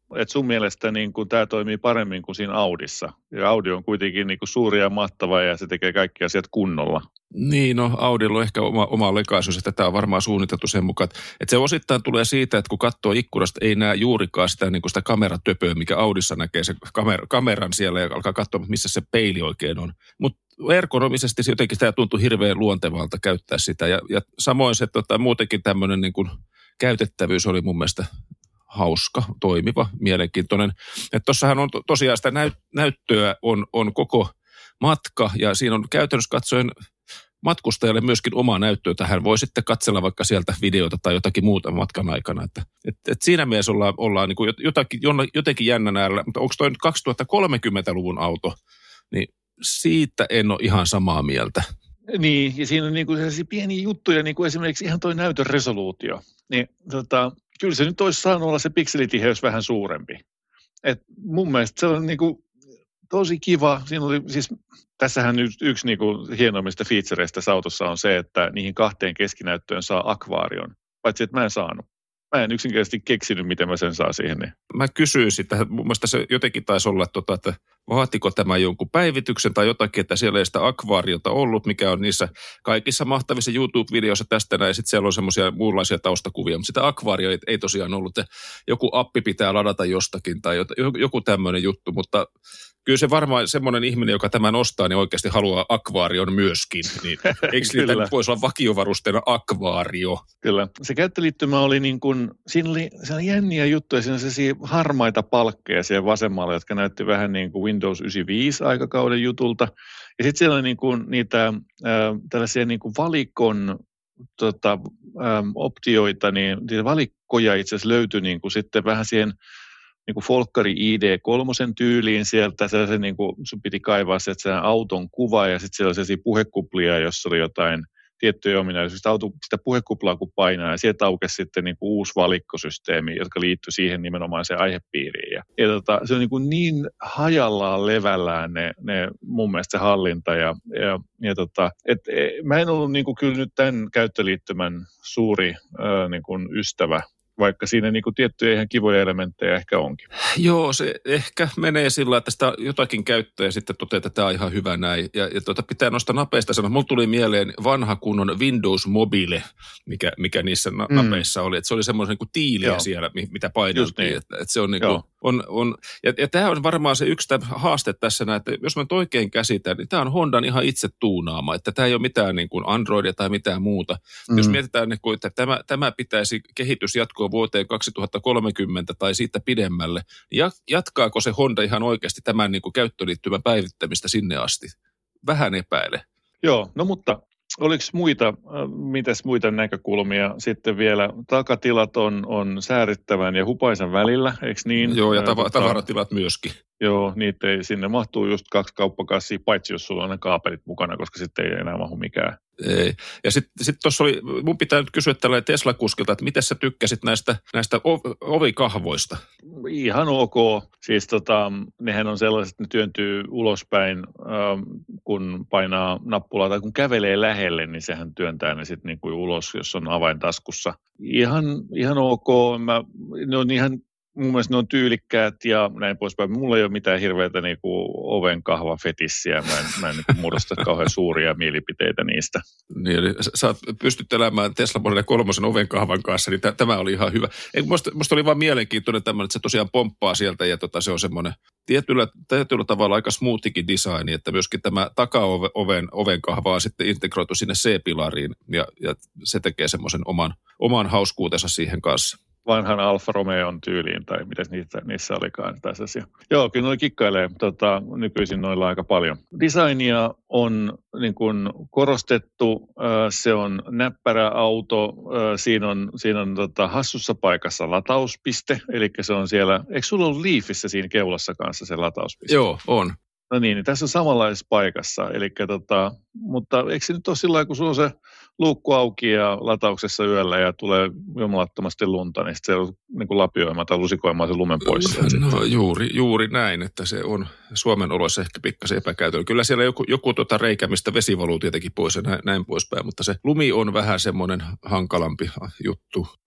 että sun mielestä niin kuin tämä toimii paremmin kuin siinä Audissa. Ja Audi on kuitenkin niin kuin suuri ja mahtava ja se tekee kaikki asiat kunnolla.
Niin, no Audilla on ehkä oma lekaisuus, että tämä on varmaan suunniteltu sen mukaan. Että se osittain tulee siitä, että kun katsoo ikkunasta, ei näe juurikaan sitä, niin kuin sitä kameratöpöä, mikä Audissa näkee se kameran siellä ja alkaa katsoa, missä se peili oikein on. Mutta ergonomisesti jotenkin tämä tuntuu hirveän luontevalta käyttää sitä. Ja samoin se muutenkin tämmöinen niin kuin käytettävyys oli mun mielestä hauska, toimiva, mielenkiintoinen. Että tossahan on tosiaan sitä näyttöä on koko matka ja siinä on käytännössä katsoen matkustajalle myöskin oma näyttö, jota hän voi sitten katsella vaikka sieltä videota tai jotakin muuta matkan aikana. Et siinä mielessä ollaan niin kuin jotenkin jännän äärellä, mutta onko toi nyt 2030-luvun auto, niin siitä en ole ihan samaa mieltä.
Niin, ja siinä on niin kuin sellaisia pieniä juttuja, niin kuin esimerkiksi ihan toi näytön resoluutio. Niin, kyllä se nyt olisi saanut olla se pikselitiheys vähän suurempi. Et mun mielestä se on niin kuin tosi kiva. Siinä oli, siis, tässähän yksi niin kuin hienoimmista featureista tässä autossa on se, että niihin 2 keskinäyttöön saa akvaarion. Paitsi, että mä en saanut. Mä en yksinkertaisesti keksinyt, miten mä sen saa siihen. Niin.
Mä kysyin sitä, mun mielestä se jotenkin taisi olla, että vaatiko tämä jonkun päivityksen tai jotakin, että siellä ei sitä akvaariota ollut, mikä on niissä kaikissa mahtavissa YouTube-videoissa tästä näin. Sitten siellä on semmoisia muunlaisia taustakuvia, mutta sitä akvaaria ei tosiaan ollut. Joku appi pitää ladata jostakin tai joku tämmöinen juttu, mutta kyllä se varmaan semmoinen ihminen, joka tämän ostaa, niin oikeasti haluaa akvaarion myöskin. Niin, eikö niitä nyt voisi olla vakiovarusteena akvaario?
Kyllä. Se käyttöliittymä oli niin kuin, siinä oli jänniä juttuja, siinä oli sellaisia harmaita palkkeja siellä vasemmalla, jotka näytti vähän niin kuin Windows 95 aikakauden jutulta. Ja sitten siellä oli niin kuin niitä tällaisia niin kuin valikon optioita, niin niitä valikkoja itse asiassa löytyi niin kuin sitten vähän siihen niin kuin Folkkari ID3 tyyliin sieltä, sellaisen niin kuin sun piti kaivaa sieltä sen auton kuva ja sitten siellä oli sellaisia puhekuplia, jossa oli jotain tiettyjä ominaisuuksia. Sitä puhekuplaa kun painaa ja sieltä aukesi sitten niin kuin uusi valikkosysteemi, jotka liittyi siihen nimenomaan se aihepiiriin. Ja se on niin hajallaan levällään ne mun mielestä se hallinta mä en ollut niin kuin kyllä nyt tämän käyttöliittymän suuri niin kuin ystävä, vaikka siinä niin kuin tiettyjä ihan kivoja elementtejä ehkä onkin.
Joo, se ehkä menee sillä, että sitä jotakin käyttöä ja sitten toteaa, että tämä on ihan hyvä näin. Ja pitää nostaa napeista sanoa. Mulla tuli mieleen vanha kunnon Windows Mobile, mikä niissä napeissa oli. Että se oli semmoinen niin kuin tiiliä siellä, mitä paineltiin. Niin. Että se on niin kuin, ja tämä on varmaan se yksi haaste tässä, että jos mä nyt oikein käsitän, niin tämä on Hondan ihan itse tuunaama. Että tämä ei ole mitään niin kuin Androidia tai mitään muuta. Jos mietitään, että tämä pitäisi kehitys jatkoa vuoteen 2030 tai siitä pidemmälle, niin jatkaako se Honda ihan oikeasti tämän niin kuin käyttöliittymän päivittämistä sinne asti? Vähän epäile.
Joo, no mutta oliko mitäs muita näkökulmia sitten vielä? Takatilat on säärittävän ja hupaisan välillä, eikö niin?
Joo, ja tavaratilat myöskin.
Joo, niitä ei, sinne mahtuu just 2 kauppakassia, paitsi jos sulla on ne kaapelit mukana, koska sitten ei enää mahdu mikään.
Ei. Ja sitten tuossa oli, mun pitää nyt kysyä tällainen Tesla-kuskilta, että miten sä tykkäsit näistä ovikahvoista?
Ihan ok. Siis nehän on sellaiset, että ne työntyy ulospäin, kun painaa nappulaa tai kun kävelee lähelle, niin sehän työntää ne sitten niin kuin ulos, jos on avain taskussa. Ihan ok. Ne on ihan mun mielestä ne on tyylikkäät ja näin poispäin. Mulla ei ole mitään hirveätä niinku ovenkahva fetissiä. Mä en niinku muodosta kauhean suuria mielipiteitä niistä.
Niin, eli sä pystyt elämään Tesla Model 3 ovenkahvan kanssa, niin tämä oli ihan hyvä. Musta oli vaan mielenkiintoinen tämmöinen, että se tosiaan pomppaa sieltä ja se on semmoinen tietyllä tavalla aika smoothikin design, että myöskin tämä takaovenkahva on sitten integroitu sinne C-pilariin ja se tekee semmoisen oman hauskuutensa siihen kanssa.
Vanhan Alfa Romeon tyyliin, tai mitä niissä olikaan. Joo, kyllä noi kikkailee nykyisin noilla aika paljon. Designia on niin kuin korostettu, se on näppärä auto, siinä on hassussa paikassa latauspiste, eli se on siellä, eikö sulla ollut Leafissä siinä keulassa kanssa se latauspiste?
Joo, on.
No niin tässä on samanlaisessa paikassa, eli mutta eikö se nyt ole sillä lailla, kun sulla on se luukku auki ja latauksessa yöllä ja tulee jumalattomasti lunta, niin se on niin kuin lapioimaan tai lusikoimaan se lumen pois.
No juuri näin, että se on Suomen oloissa ehkä pikkasen epäkäytöllä. Kyllä siellä joku reikä, mistä vesi valuu tietenkin pois ja näin poispäin, mutta se lumi on vähän semmoinen hankalampi juttu.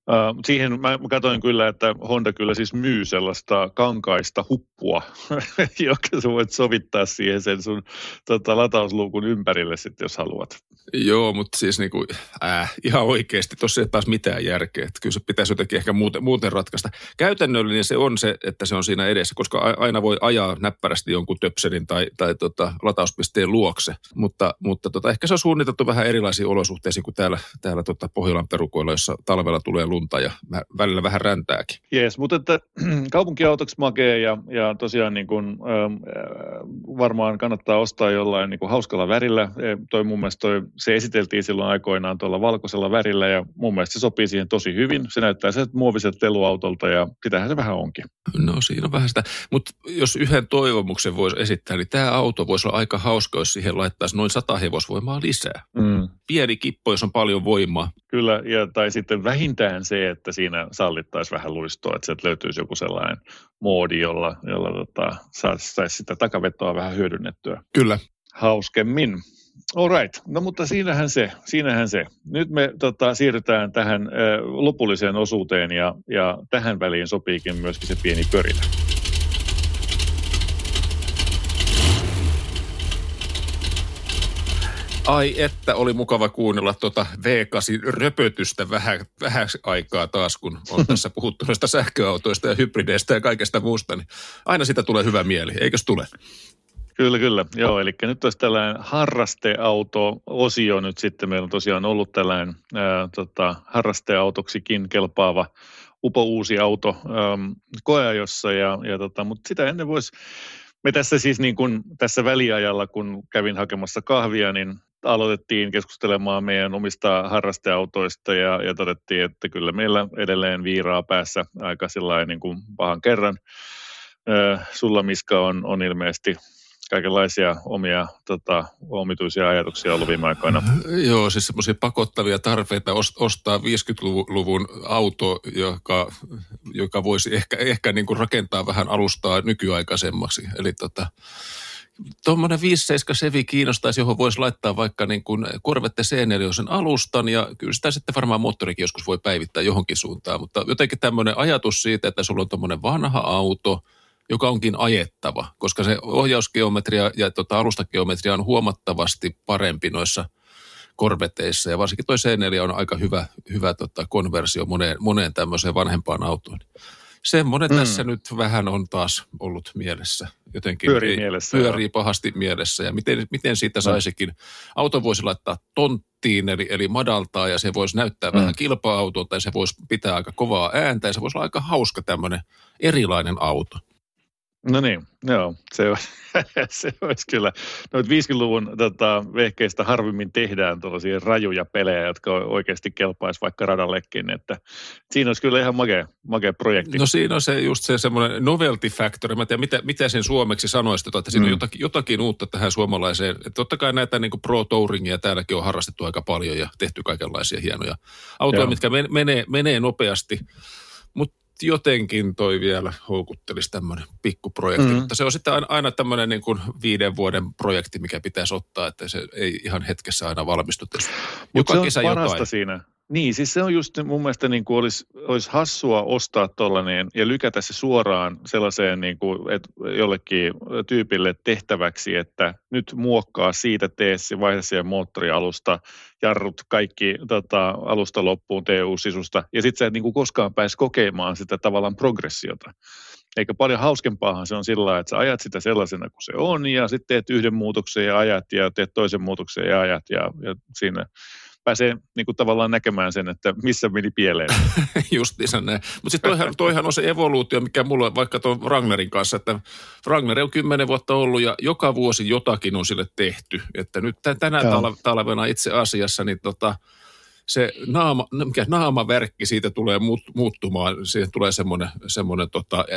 Siihen mä katsoin kyllä, että Honda kyllä siis myy sellaista kankaista huppua, joka sä voit sovittaa siihen sen sun latausluukun ympärille sitten, jos haluat.
Joo, mutta siis niinku, ihan oikeasti, tuossa ei taas mitään järkeä. Että kyllä se pitäisi jotenkin ehkä muuten ratkaista. Käytännöllinen se on se, että se on siinä edessä, koska aina voi ajaa näppärästi jonkun töpselin tai latauspisteen luokse. Mutta ehkä se on suunniteltu vähän erilaisiin olosuhteisiin kuin täällä Pohjolan perukoilla, jossa talvella tulee lunta ja välillä vähän räntääkin.
Jees, mutta että kaupunkiautoksi makee ja tosiaan niin kuin, varmaan kannattaa ostaa jollain niin kuin hauskalla värillä. Mun mielestä se esiteltiin silloin aikoinaan tuolla valkoisella värillä ja mun mielestä se sopii siihen tosi hyvin. Se näyttää se muoviselta leluautolta ja sitähän se vähän onkin.
No siinä on vähän sitä, mutta jos yhden toivomuksen voisi esittää, niin tämä auto voisi olla aika hauska, jos siihen laittaisi noin 100 hevosvoimaa lisää. Pieni kippo, jos on paljon voimaa.
Kyllä, tai sitten vähintään se, että siinä sallittaisiin vähän luistoa, että sieltä löytyisi joku sellainen moodi, jolla saisi sitä takavetoa vähän hyödynnettyä.
Kyllä.
Hauskemmin. All right. No mutta siinähän se. Nyt me siirrytään tähän lopulliseen osuuteen ja tähän väliin sopiikin myöskin se pieni pörinä.
Ai että, oli mukava kuunnella V8-röpötystä vähän aikaa taas, kun on tässä puhuttu noista sähköautoista ja hybrideistä ja kaikesta muusta, niin aina sitä tulee hyvä mieli, eikös tule?
Kyllä. Joo, eli nyt olisi tällainen harrasteauto-osio nyt sitten. Meillä on tosiaan ollut tällainen harrasteautoksikin kelpaava upouusi auto koeajossa, mutta sitä ennen me tässä siis niin kuin tässä väliajalla, kun kävin hakemassa kahvia, niin aloitettiin keskustelemaan meidän omista harrasteautoista ja todettiin, että kyllä meillä edelleen viiraa päässä aika sellainen niin kuin pahan kerran. Sulla, Miska, on ilmeisesti kaikenlaisia omia omituisia ajatuksia ollut viime aikoina.
Joo, siis semmoisia pakottavia tarpeita ostaa 50-luvun auto, joka voisi ehkä niin kuin rakentaa vähän alustaa nykyaikaisemmaksi. Eli tuommoinen 5.7 Chevy kiinnostaisi, johon voisi laittaa vaikka niin kuin Corvette C4 alustan, ja kyllä sitä sitten varmaan moottorikin joskus voi päivittää johonkin suuntaan, mutta jotenkin tämmöinen ajatus siitä, että sulla on tuommoinen vanha auto, joka onkin ajettava, koska se ohjausgeometria ja alustageometria on huomattavasti parempi noissa Corvetteissa, ja varsinkin toi C4 on aika hyvä konversio moneen tämmöiseen vanhempaan autoon. Semmoinen tässä nyt vähän on taas ollut mielessä. Jotenkin pyörii pahasti mielessä, ja miten siitä saisikin. Auto voisi laittaa tonttiin, eli madaltaa, ja se voisi näyttää vähän kilpa-autolta, ja se voisi pitää aika kovaa ääntä, ja se voisi olla aika hauska tämmöinen erilainen auto.
No niin, joo, se olisi kyllä. Noita 50-luvun vehkeistä harvemmin tehdään tuollaisia rajuja pelejä, jotka oikeasti kelpaisi vaikka radallekin, että siinä olisi kyllä ihan makea projekti.
No siinä on se just se semmoinen novelty factor, mä en tiedä mitä sen suomeksi sanoisi, että siinä on jotakin uutta tähän suomalaiseen, että totta kai näitä niin kuin Pro Touringia täälläkin on harrastettu aika paljon ja tehty kaikenlaisia hienoja autoja, mitkä menee nopeasti, mutta jotenkin toi vielä houkuttelisi tämmöinen pikkuprojekti, mutta se on sitten aina tämmöinen niin kuin 5 vuoden projekti, mikä pitäisi ottaa, että se ei ihan hetkessä aina valmistu.
Mutta se on parasta jotain siinä. Niin, siis se on just mun mielestä niin kuin olisi hassua ostaa tollainen ja lykätä se suoraan sellaiseen niin kuin, että jollekin tyypille tehtäväksi, että nyt muokkaa siitä, tee se, vaihda siihen moottorialusta, jarrut kaikki alusta loppuun, tee uusisusta, ja sitten sä et niin kuin koskaan pääsi kokemaan sitä tavallaan progressiota. Eikä paljon hauskempaahan se on sillä lailla, että sä ajat sitä sellaisena kuin se on, ja sitten teet yhden muutoksen ja ajat, ja teet toisen muutoksen ja ajat, ja siinä pääsee niin kuin tavallaan näkemään sen, että missä meni pieleen.
Justiinsa näin. Mutta sitten toihan on se evoluutio, mikä mulla on vaikka tuon Wranglerin kanssa, että Wrangler on 10 vuotta ollut ja joka vuosi jotakin on sille tehty. Että nyt tänä talvena itse asiassa niin se naamaverkki siitä tulee muuttumaan. Siihen tulee semmoinen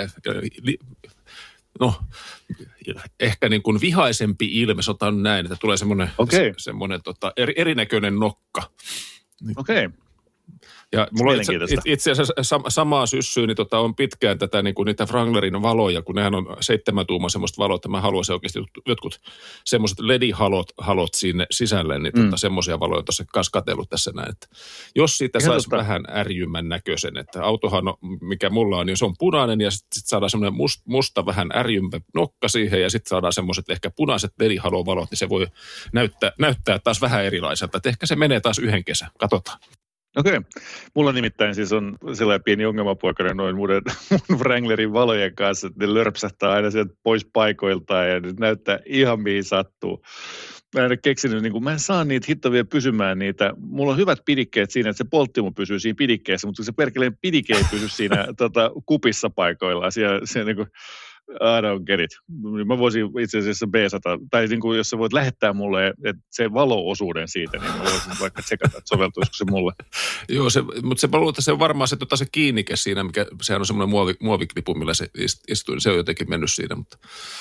ehkä niin kuin vihaisempi ilme, otan näin, että tulee semmoinen erinäköinen nokka.
Okei.
Ja mulla on itse asiassa samaa syssyä, niin on pitkään tätä niin kuin niitä Wranglerin valoja, kun nehän on 7 tuumaa semmoista valoa, että mä haluaisin oikeasti jotkut semmoiset LED-halot sinne sisälle, niin semmoisia valoja on tuossa kanssa katsellut tässä näin. Että jos siitä saisi vähän ärjymmän näköisen, että autohan, mikä mulla on, niin se on punainen ja sitten saadaan semmoinen musta vähän ärjympä nokka siihen ja sitten saadaan semmoiset ehkä punaiset LED-halovalot, niin se voi näyttää taas vähän erilaiselta. Että ehkä se menee taas yhden kesän. Katsotaan.
Okei. Mulla nimittäin siis on sellainen pieni ongelmapoikana noin mun Wranglerin valojen kanssa, että ne lörpsähtää aina sieltä pois paikoiltaan ja nyt näyttää ihan mihin sattuu. Mä en ole keksinyt, niin mä en saa niitä hittovia pysymään niitä. Mulla on hyvät pidikkeet siinä, että se polttimo pysyy siinä pidikkeessä, mutta se perkeleen pidike ei pysy siinä kupissa paikoillaan. Siellä niin kuin, I don't get it. Mä voisin itse asiassa beesata, tai niin kuin, jos sä voit lähettää mulle että se valo-osuuden siitä, niin mä voisin vaikka tsekata, että soveltuisiko se mulle.
Joo, mutta se on varmaan se kiinnike siinä, sehän on semmoinen muoviklipu, millä se istuu, se on jotenkin mennyt siinä, mutta...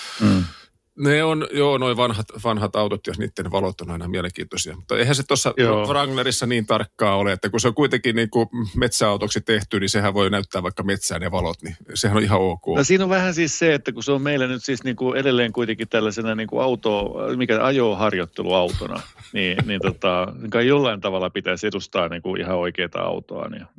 Ne on, noin vanhat autot ja niiden valot on aina mielenkiintoisia. Mutta eihän se tuossa Wranglerissa niin tarkkaa ole, että kun se on kuitenkin niin kuin metsäautoksi tehty, niin sehän voi näyttää vaikka metsään ne valot, niin sehän on ihan ok.
No siinä on vähän siis se, että kun se on meillä nyt siis niin kuin edelleen kuitenkin tällaisena niin kuin mikä ajoharjoitteluautona, niin kai jollain tavalla pitäisi edustaa niin kuin ihan oikeaa autoa, niin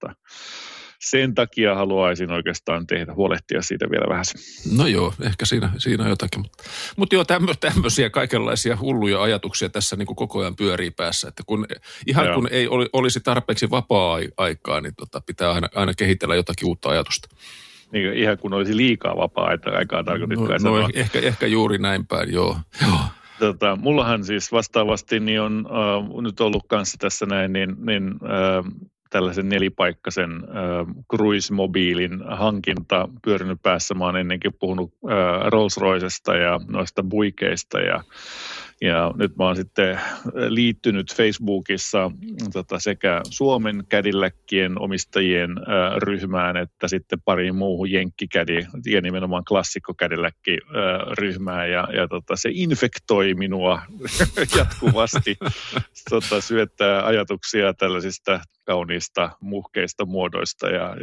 sen takia haluaisin oikeastaan huolehtia siitä vielä vähän.
No joo, ehkä siinä on jotakin. Mutta joo, tämmöisiä kaikenlaisia hulluja ajatuksia tässä niin kuin koko ajan pyörii päässä. Että kun ei olisi tarpeeksi vapaa-aikaa, niin pitää aina kehitellä jotakin uutta ajatusta.
Niin, ihan kun olisi liikaa vapaa-aikaa tarkoittaa.
No ehkä juuri näin päin, joo.
Mullahan siis vastaavasti niin on nyt ollut kanssa tässä näin, tällaisen 4-paikkaisen cruise-mobiilin hankinta pyörinyt päässä. Mä oon ennenkin puhunut Rolls-Roycesta ja noista buikeista ja nyt mä oon sitten liittynyt Facebookissa sekä Suomen Cadillacien omistajien ryhmään että sitten pariin muuhun jenkkikädi ja nimenomaan klassikko Cadillac-ryhmään ja se infektoi minua jatkuvasti, syöttää ajatuksia tällaisista kauniista muhkeista muodoista ja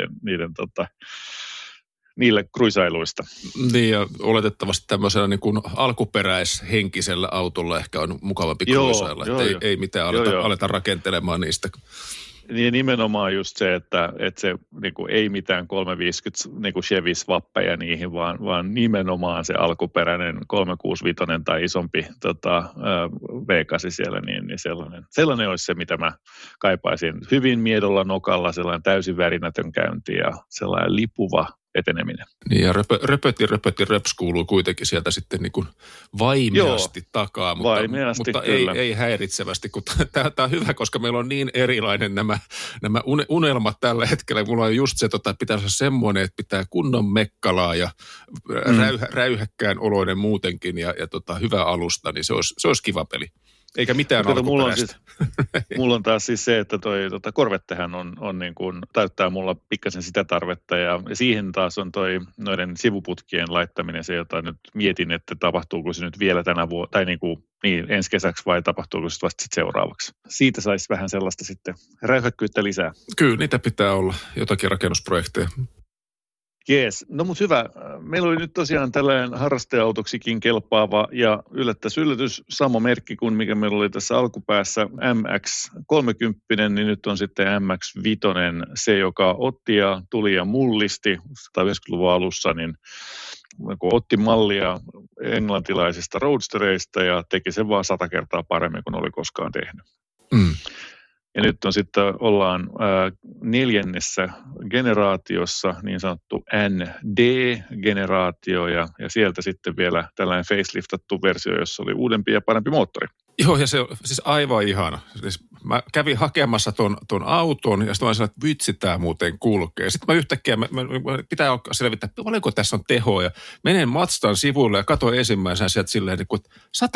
niille kruisailuista.
Niin ja oletettavasti tämmöisellä niin kuin alkuperäishenkisellä autolla ehkä on mukavampi kruisailla, että ei mitään aleta rakentelemaan niistä.
Ja nimenomaan just se, että se niin kuin ei mitään 350 niin kuin Chevy-swappeja niihin, vaan nimenomaan se alkuperäinen 365 tai isompi V8 siellä, niin sellainen olisi se, mitä mä kaipaisin. Hyvin miedolla nokalla, sellainen täysin värinätön käynti ja sellainen lipuva eteneminen.
Niin ja röpöti kuuluu kuitenkin sieltä sitten niin kuin vaimeasti takaa, mutta ei häiritsevästi, kun tämä on hyvä, koska meillä on niin erilainen nämä unelmat tällä hetkellä. Mulla on just se, pitäisi olla semmoinen, että pitää kunnon mekkalaa ja räyhäkkään oloinen muutenkin ja hyvä alusta, niin se olisi kiva peli. Eikä mitään alkuperäistä.
Mulla on taas siis se, että Corvettehän on niin kuin, täyttää mulla pikkasen sitä tarvetta ja siihen taas on noiden sivuputkien laittaminen se, jota nyt mietin, että tapahtuuko se nyt vielä tänä vuonna, tai niin ensi kesäksi vai tapahtuuko se vasta seuraavaksi. Siitä saisi vähän sellaista sitten räyhäkkyyttä lisää.
Kyllä, niitä pitää olla, jotakin rakennusprojekteja.
Jees, no mutta hyvä. Meillä oli nyt tosiaan tällainen harrasteautoksikin kelpaava ja yllätys sama merkki kuin mikä meillä oli tässä alkupäässä MX-30, niin nyt on sitten MX-5, se joka otti ja tuli ja mullisti 190-luvun alussa, niin otti mallia englantilaisista roadstereista ja teki sen vaan 100 kertaa paremmin kuin oli koskaan tehnyt. Ja nyt on sitten ollaan 4. generaatiossa, niin sanottu ND-generaatio, ja sieltä sitten vielä tällainen faceliftattu versio, jossa oli uudempi ja parempi moottori.
Joo, ja se on siis aivan ihana. Siis mä kävin hakemassa ton auton, ja sitten mä sanoin, että vitsi, tää muuten kulkee. Sitten mä yhtäkkiä, pitää selvittää, paljonko tässä on tehoa, ja menen Mazdan sivuille ja katsoin ensimmäisenä sieltä silleen, että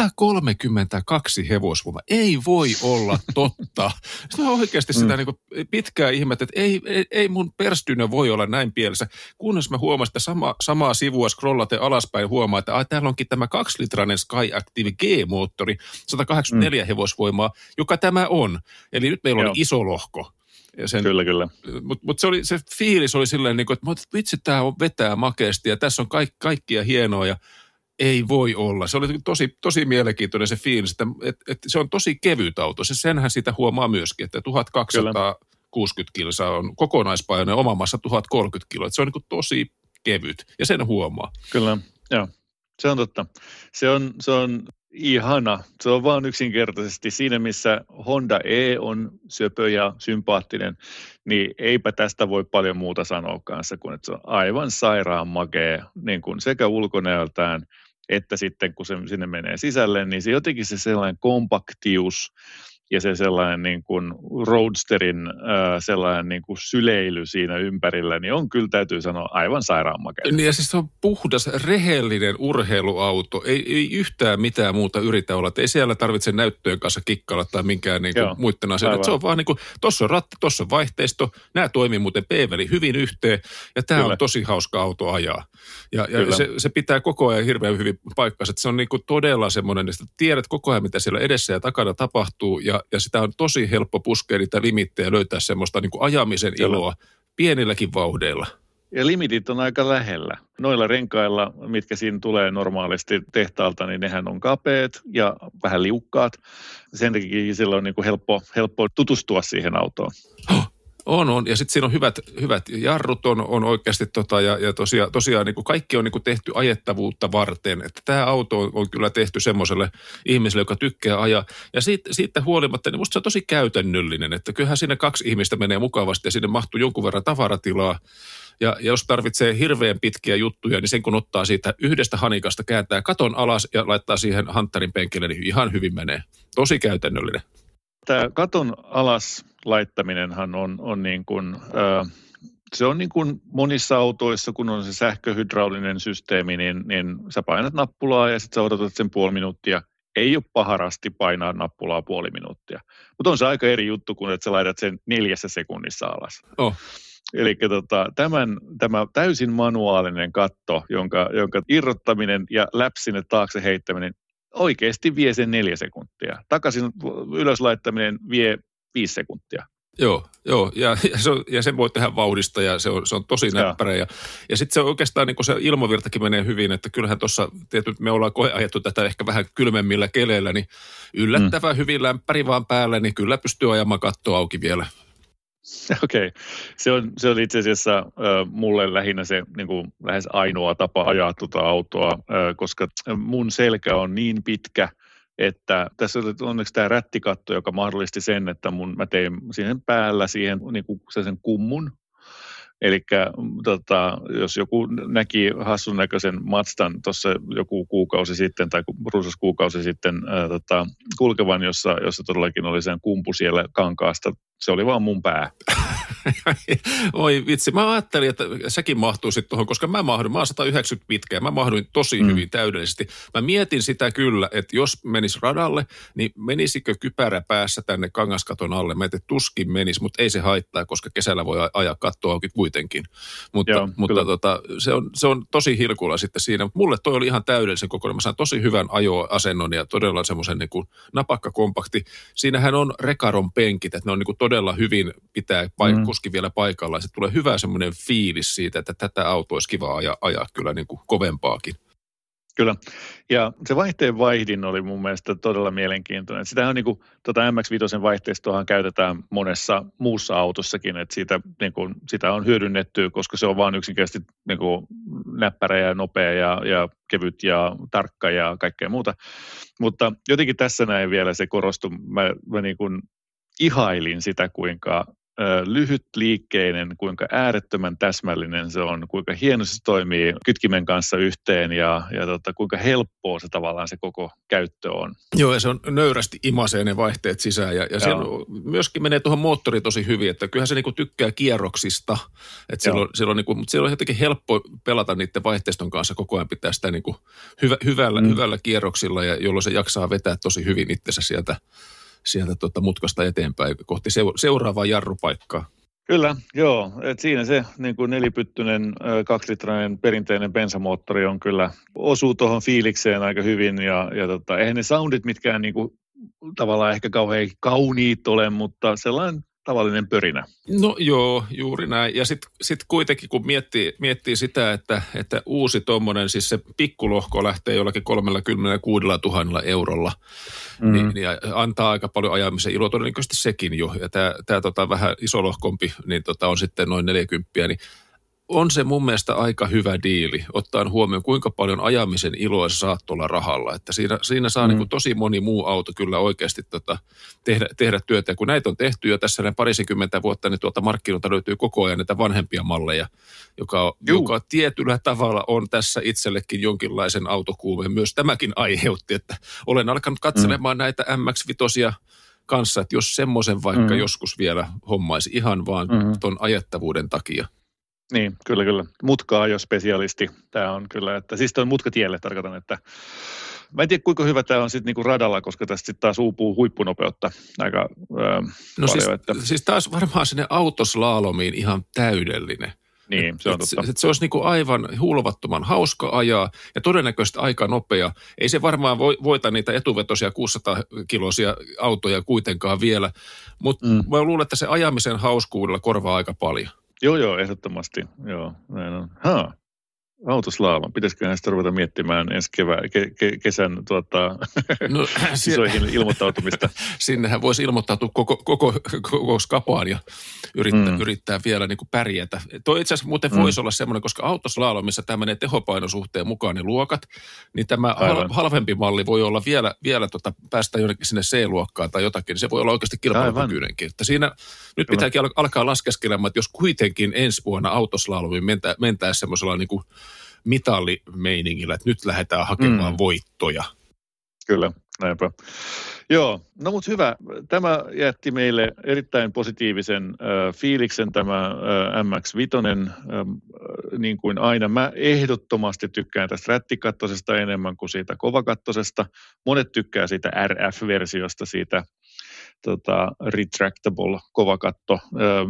132 hevosvoimaa. Ei voi olla totta. Sitten mä oikeasti sitä niin kuin pitkään ihmettä, että ei mun perstynä voi olla näin pielessä. Kunnes mä huomasin, että samaa sivua scrollaten alaspäin huomaa, että täällä onkin tämä 2-litrainen Skyactiv G-moottori, 184 hevosvoimaa, joka tämä on. Eli nyt meillä on iso lohko.
Kyllä.
Mutta se fiilis oli silleen, niin kuin, että vitsi, tämä vetää makeasti ja tässä on kaikkia hienoa ja ei voi olla. Se oli tosi mielenkiintoinen se fiilis, että se on tosi kevyt auto. Senhän sitä huomaa myöskin, että 1260 kilsaa on kokonaispainoinen omamassa 1030 kiloa. Se on niin kuin tosi kevyt ja sen huomaa.
Kyllä, joo. Se on totta. Se on ihana. Se on vaan yksinkertaisesti siinä, missä Honda E on söpö ja sympaattinen, niin eipä tästä voi paljon muuta sanoa kanssa, kuin että se on aivan sairaan makea niin kuin sekä ulkonäöltään, että sitten kun se sinne menee sisälle, niin se jotenkin se sellainen kompaktius ja se sellainen niin kuin roadsterin sellainen niin kuin syleily siinä ympärillä, niin on kyllä täytyy sanoa aivan sairaan makea.
Niin ja siis se on puhdas, rehellinen urheiluauto. Ei yhtään mitään muuta yritä olla. Ei siellä tarvitse näyttöjen kanssa kikkailla tai minkään niin kuin muiden asioiden. Se on vaan niin kuin, tuossa on ratti, tuossa on vaihteisto. Nämä toimii muuten P-väli hyvin yhteen ja tämä on tosi hauska auto ajaa. Ja se pitää koko ajan hirveän hyvin paikkansa. Se on niin kuin todella semmoinen, että tiedät koko ajan, mitä siellä edessä ja takana tapahtuu ja sitä on tosi helppo puskea niitä limittejä ja löytää semmoista niin kuin ajamisen iloa pienilläkin vauhdeilla.
Ja limitit on aika lähellä. Noilla renkailla, mitkä siinä tulee normaalisti tehtaalta, niin nehän on kapeat ja vähän liukkaat. Sen takia sillä on niin kuin helppo tutustua siihen autoon.
On. Ja sitten siinä on hyvät jarrut on oikeasti ja tosiaan niin kuin kaikki on niin kuin tehty ajettavuutta varten. Että tämä auto on kyllä tehty semmoiselle ihmiselle, joka tykkää ajaa. Ja siitä huolimatta, niin musta se on tosi käytännöllinen. Että kyllähän siinä 2 ihmistä menee mukavasti ja sinne mahtuu jonkun verran tavaratilaa. Ja jos tarvitsee hirveän pitkiä juttuja, niin sen kun ottaa siitä yhdestä hanikasta, kääntää katon alas ja laittaa siihen hantterin penkille, niin ihan hyvin menee. Tosi käytännöllinen.
Tämä katon alas laittaminenhan on niin kuin, se on niin kuin monissa autoissa, kun on se sähköhydraulinen systeemi, niin sä painat nappulaa ja sitten sä odotat sen puoli minuuttia. Ei ole paharasti painaa nappulaa puoli minuuttia. Mutta on se aika eri juttu, kun että sä laitat sen 4 sekunnissa alas. Eli tämä täysin manuaalinen katto, jonka irrottaminen ja läpsine taakse heittäminen oikeasti vie sen 4 sekuntia. Takaisin ylös laittaminen vie 5 sekuntia.
Joo, ja sen voi tehdä vauhdista ja se on tosi näppärä. Ja sitten se oikeastaan niin se ilmavirtakin menee hyvin, että kyllähän tuossa, tietysti me ollaan koeajettu tätä ehkä vähän kylmemmillä keleillä, niin yllättävän hyvin lämpäri vaan päällä, niin kyllä pystyy ajamaan katto auki vielä.
Okei. Se on itse asiassa mulle lähinnä se niin kuin lähes ainoa tapa ajaa tuota autoa, koska mun selkä on niin pitkä, että tässä on onneksi tämä rättikatto, joka mahdollisti sen, että mä tein siihen päällä siihen niin kuin sen kummun. Eli jos joku näki hassun näköisen Mazdan tuossa joku kuukausi sitten tai runsas kuukausi sitten kulkevan, jossa todellakin oli sen kumpu siellä kankaasta, se oli vaan mun pää.
Oi vitsi, mä ajattelin, että säkin mahtuisit tuohon, koska mä oon 190 pitkä ja mä mahduin tosi hyvin täydellisesti. Mä mietin sitä kyllä, että jos menis radalle, niin menisikö kypärä päässä tänne kangaskaton alle? Mä että tuskin menis, mutta ei se haittaa, koska kesällä voi ajaa katto auki kuitenkin. Mutta se on tosi hilkulla sitten siinä. Mulle toi oli ihan täydellisen kokoinen. Mä saan tosi hyvän ajoasennon ja todella semmoisen niin kuin napakka kompakti. Siinähän on rekaron penkit, että ne on niin kuin todella hyvin pitää kuski vielä paikalla. Ja se tulee hyvä semmoinen fiilis siitä, että tätä autoa olisi kiva ajaa kyllä niin kuin kovempaakin.
Kyllä. Ja se vaihteen vaihdin oli mun mielestä todella mielenkiintoinen. Sitähän on niin kuin, MX-5 vaihteistoahan käytetään monessa muussa autossakin, että sitä on hyödynnetty, koska se on vaan yksinkertaisesti niin kuin näppärä ja nopea ja kevyt ja tarkka ja kaikkea muuta. Mutta jotenkin tässä näin vielä se korostui. Mä niin kuin ihailin sitä, kuinka lyhytliikkeinen, kuinka äärettömän täsmällinen se on, kuinka hienosti se toimii kytkimen kanssa yhteen ja kuinka helppoa se tavallaan se koko käyttö on. Joo,
ja se on nöyrästi imasee ne vaihteet sisään ja myöskin menee tuohon moottoriin tosi hyvin, että kyllähän se niinku tykkää kierroksista, että siellä on jotenkin helppo pelata niiden vaihteiston kanssa, koko ajan pitää sitä niinku hyvällä kierroksilla ja jolloin se jaksaa vetää tosi hyvin itsensä sieltä mutkasta eteenpäin kohti seuraavaa jarrupaikkaa.
Kyllä, joo. Et siinä se niin kuin 4-pyttyinen 2-litrainen perinteinen bensamoottori on kyllä osuu tuohon fiilikseen aika hyvin ja eihän ne soundit mitkään niin kuin, tavallaan ehkä kauhean kauniit ole, mutta sellainen tavallinen pörinä.
No joo, juuri näin. Ja sit kuitenkin, kun miettii sitä, että uusi tommonen, siis se pikkulohko lähtee jollakin 36 000 eurolla, niin antaa aika paljon ajamisen iloa, todennäköisesti sekin jo. Ja tämä vähän isolohkompi, niin on sitten noin 40, niin on se mun mielestä aika hyvä diili, ottaen huomioon, kuinka paljon ajamisen iloa sä saat tuolla rahalla. Että siinä saa niin kuin tosi moni muu auto kyllä oikeasti tehdä työtä. Ja kun näitä on tehty jo tässä 20 vuotta, niin tuolta markkinoilta löytyy koko ajan näitä vanhempia malleja, joka tietyllä tavalla on tässä itsellekin jonkinlaisen autokuumeen. Myös tämäkin aiheutti, että olen alkanut katselemaan näitä MX-5 kanssa, että jos semmoisen vaikka joskus vielä hommaisi ihan vaan ton ajettavuuden takia.
Niin, kyllä. Mutka-ajo-spesialisti tämä on kyllä, että siis tuon mutkatielle tarkoitan, että mä en tiedä kuinka hyvä tämä on sitten niinku radalla, koska tästä sitten taas uupuu huippunopeutta aika paljon.
Siis taas varmaan sinne autoslalomiin ihan täydellinen.
Niin, se on totta.
Se olisi niinku aivan hulvattoman hauska ajaa ja todennäköisesti aika nopea. Ei se varmaan voita niitä etuvetoisia 600-kiloisia autoja kuitenkaan vielä, mutta mä luulen, että se ajamisen hauskuudella korvaa aika paljon.
Joo, ehdottomasti. Joo, näin on. Autoslaalom. Pitäisiköhän sitä ruveta miettimään ensi kesän isoihin ilmoittautumista.
Sinnehän voisi ilmoittautua koko skapaan ja yrittää vielä niin kuin pärjätä. Toi itse asiassa muuten voisi olla semmoinen, koska autoslalomissa tämä menee tehopainosuhteen mukaan ne luokat, niin tämä halvempi malli voi olla vielä päästä jonnekin sinne C-luokkaan tai jotakin, niin se voi olla oikeasti kilpailukykyinenkin. Että siinä nyt pitääkin alkaa laskeskelemaan, että jos kuitenkin ensi vuonna autoslalomiin mentäisiin semmoisella niin kuin mitallimeiningillä, että nyt lähdetään hakemaan voittoja.
Kyllä, näinpä. Joo, no mutta hyvä. Tämä jätti meille erittäin positiivisen fiiliksen tämä MX-5, niin kuin aina. Mä ehdottomasti tykkään tästä rättikattosesta enemmän kuin siitä kovakattosesta. Monet tykkää siitä RF-versiosta, siitä retractable kovakatto.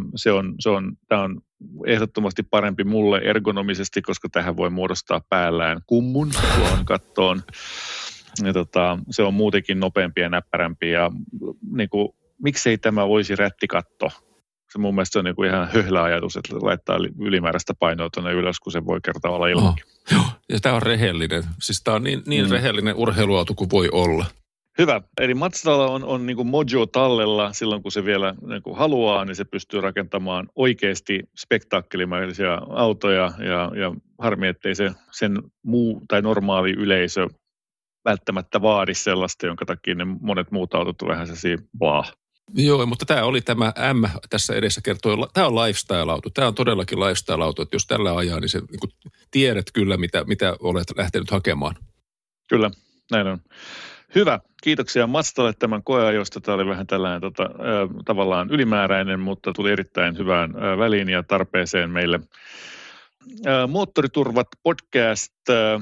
Tämä on ehdottomasti parempi mulle ergonomisesti, koska tähän voi muodostaa päällään kummun tuohon kattoon. Ja se on muutenkin nopeampi ja näppärämpi ja niin kuin, miksei tämä voisi rättikatto? Se mun mielestä on niin kuin ihan höhlä ajatus, että laittaa ylimääräistä painoa tuonne ylös, kun se voi kertaa olla ilmankin.
Joo, ja tämä on rehellinen. Siis tämä on niin rehellinen urheiluauto kuin voi olla.
Hyvä. Eli Mazdalla on niin kuin mojo tallella silloin, kun se vielä niin kuin haluaa, niin se pystyy rakentamaan oikeasti spektaakkelimaisia autoja ja harmi, ettei sen muu tai normaali yleisö välttämättä vaadi sellaista, jonka takia ne monet muut autot on vähän sellaisia blah.
Joo, mutta tämä oli tämä M tässä edessä kertoo. Tämä on lifestyle-auto. Tämä on todellakin lifestyle-auto, että jos tällä ajaa, niin, niin kuin tiedät kyllä, mitä olet lähtenyt hakemaan.
Kyllä, näin on. Hyvä. Kiitoksia Mazdalle tämän koeajosta. Tämä oli vähän tällainen tavallaan ylimääräinen, mutta tuli erittäin hyvään väliin ja tarpeeseen meille. Moottoriturvat podcast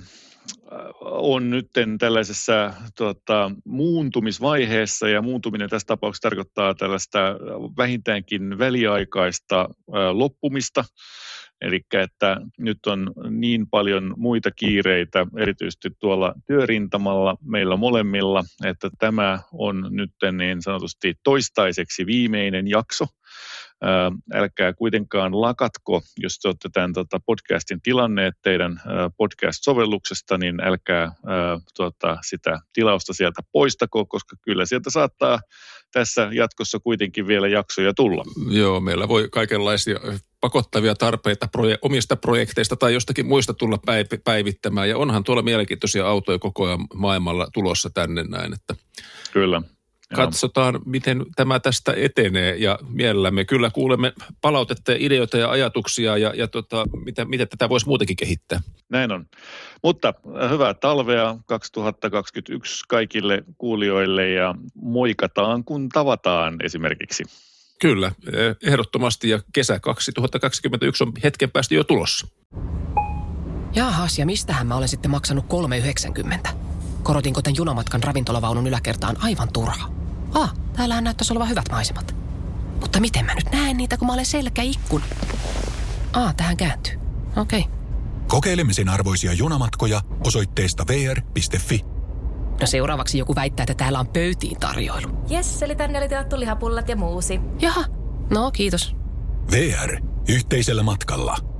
on nyt tällaisessa muuntumisvaiheessa, ja muuntuminen tässä tapauksessa tarkoittaa tällaista vähintäänkin väliaikaista loppumista. Eli että nyt on niin paljon muita kiireitä, erityisesti tuolla työrintamalla meillä molemmilla, että tämä on nyt niin sanotusti toistaiseksi viimeinen jakso. Älkää kuitenkaan lakatko, jos te olette tämän podcastin tilanneet teidän podcast-sovelluksesta, niin älkää sitä tilausta sieltä poistako, koska kyllä sieltä saattaa tässä jatkossa kuitenkin vielä jaksoja tulla.
Joo, meillä voi kaikenlaisia pakottavia tarpeita omista projekteista tai jostakin muista tulla päivittämään, ja onhan tuolla mielenkiintoisia autoja koko ajan maailmalla tulossa tänne näin, että
kyllä.
Katsotaan, miten tämä tästä etenee, ja mielellämme kyllä kuulemme palautetta ja ideoita ja ajatuksia ja miten tätä voisi muutenkin kehittää.
Näin on. Mutta hyvää talvea 2021 kaikille kuulijoille, ja moikataan kun tavataan esimerkiksi.
Kyllä, ehdottomasti, ja kesä 2021 on hetken päästä jo tulossa.
Jaahas, ja mistähän mä olen sitten maksanut 3,90? Korotinko tämän junamatkan ravintolavaunun yläkertaan aivan turha? Täällähän näyttäisi olevan hyvät maisemat. Mutta miten mä nyt näen niitä, kun mä olen selkäikkuna? Tähän kääntyy. Okei.
Kokeilemisen arvoisia junamatkoja osoitteesta vr.fi.
No seuraavaksi joku väittää, että täällä on pöytiin tarjoilu.
Jes, eli tänne oli tilattu lihapullat ja muusi.
Jaha, No, kiitos.
VR. Yhteisellä matkalla.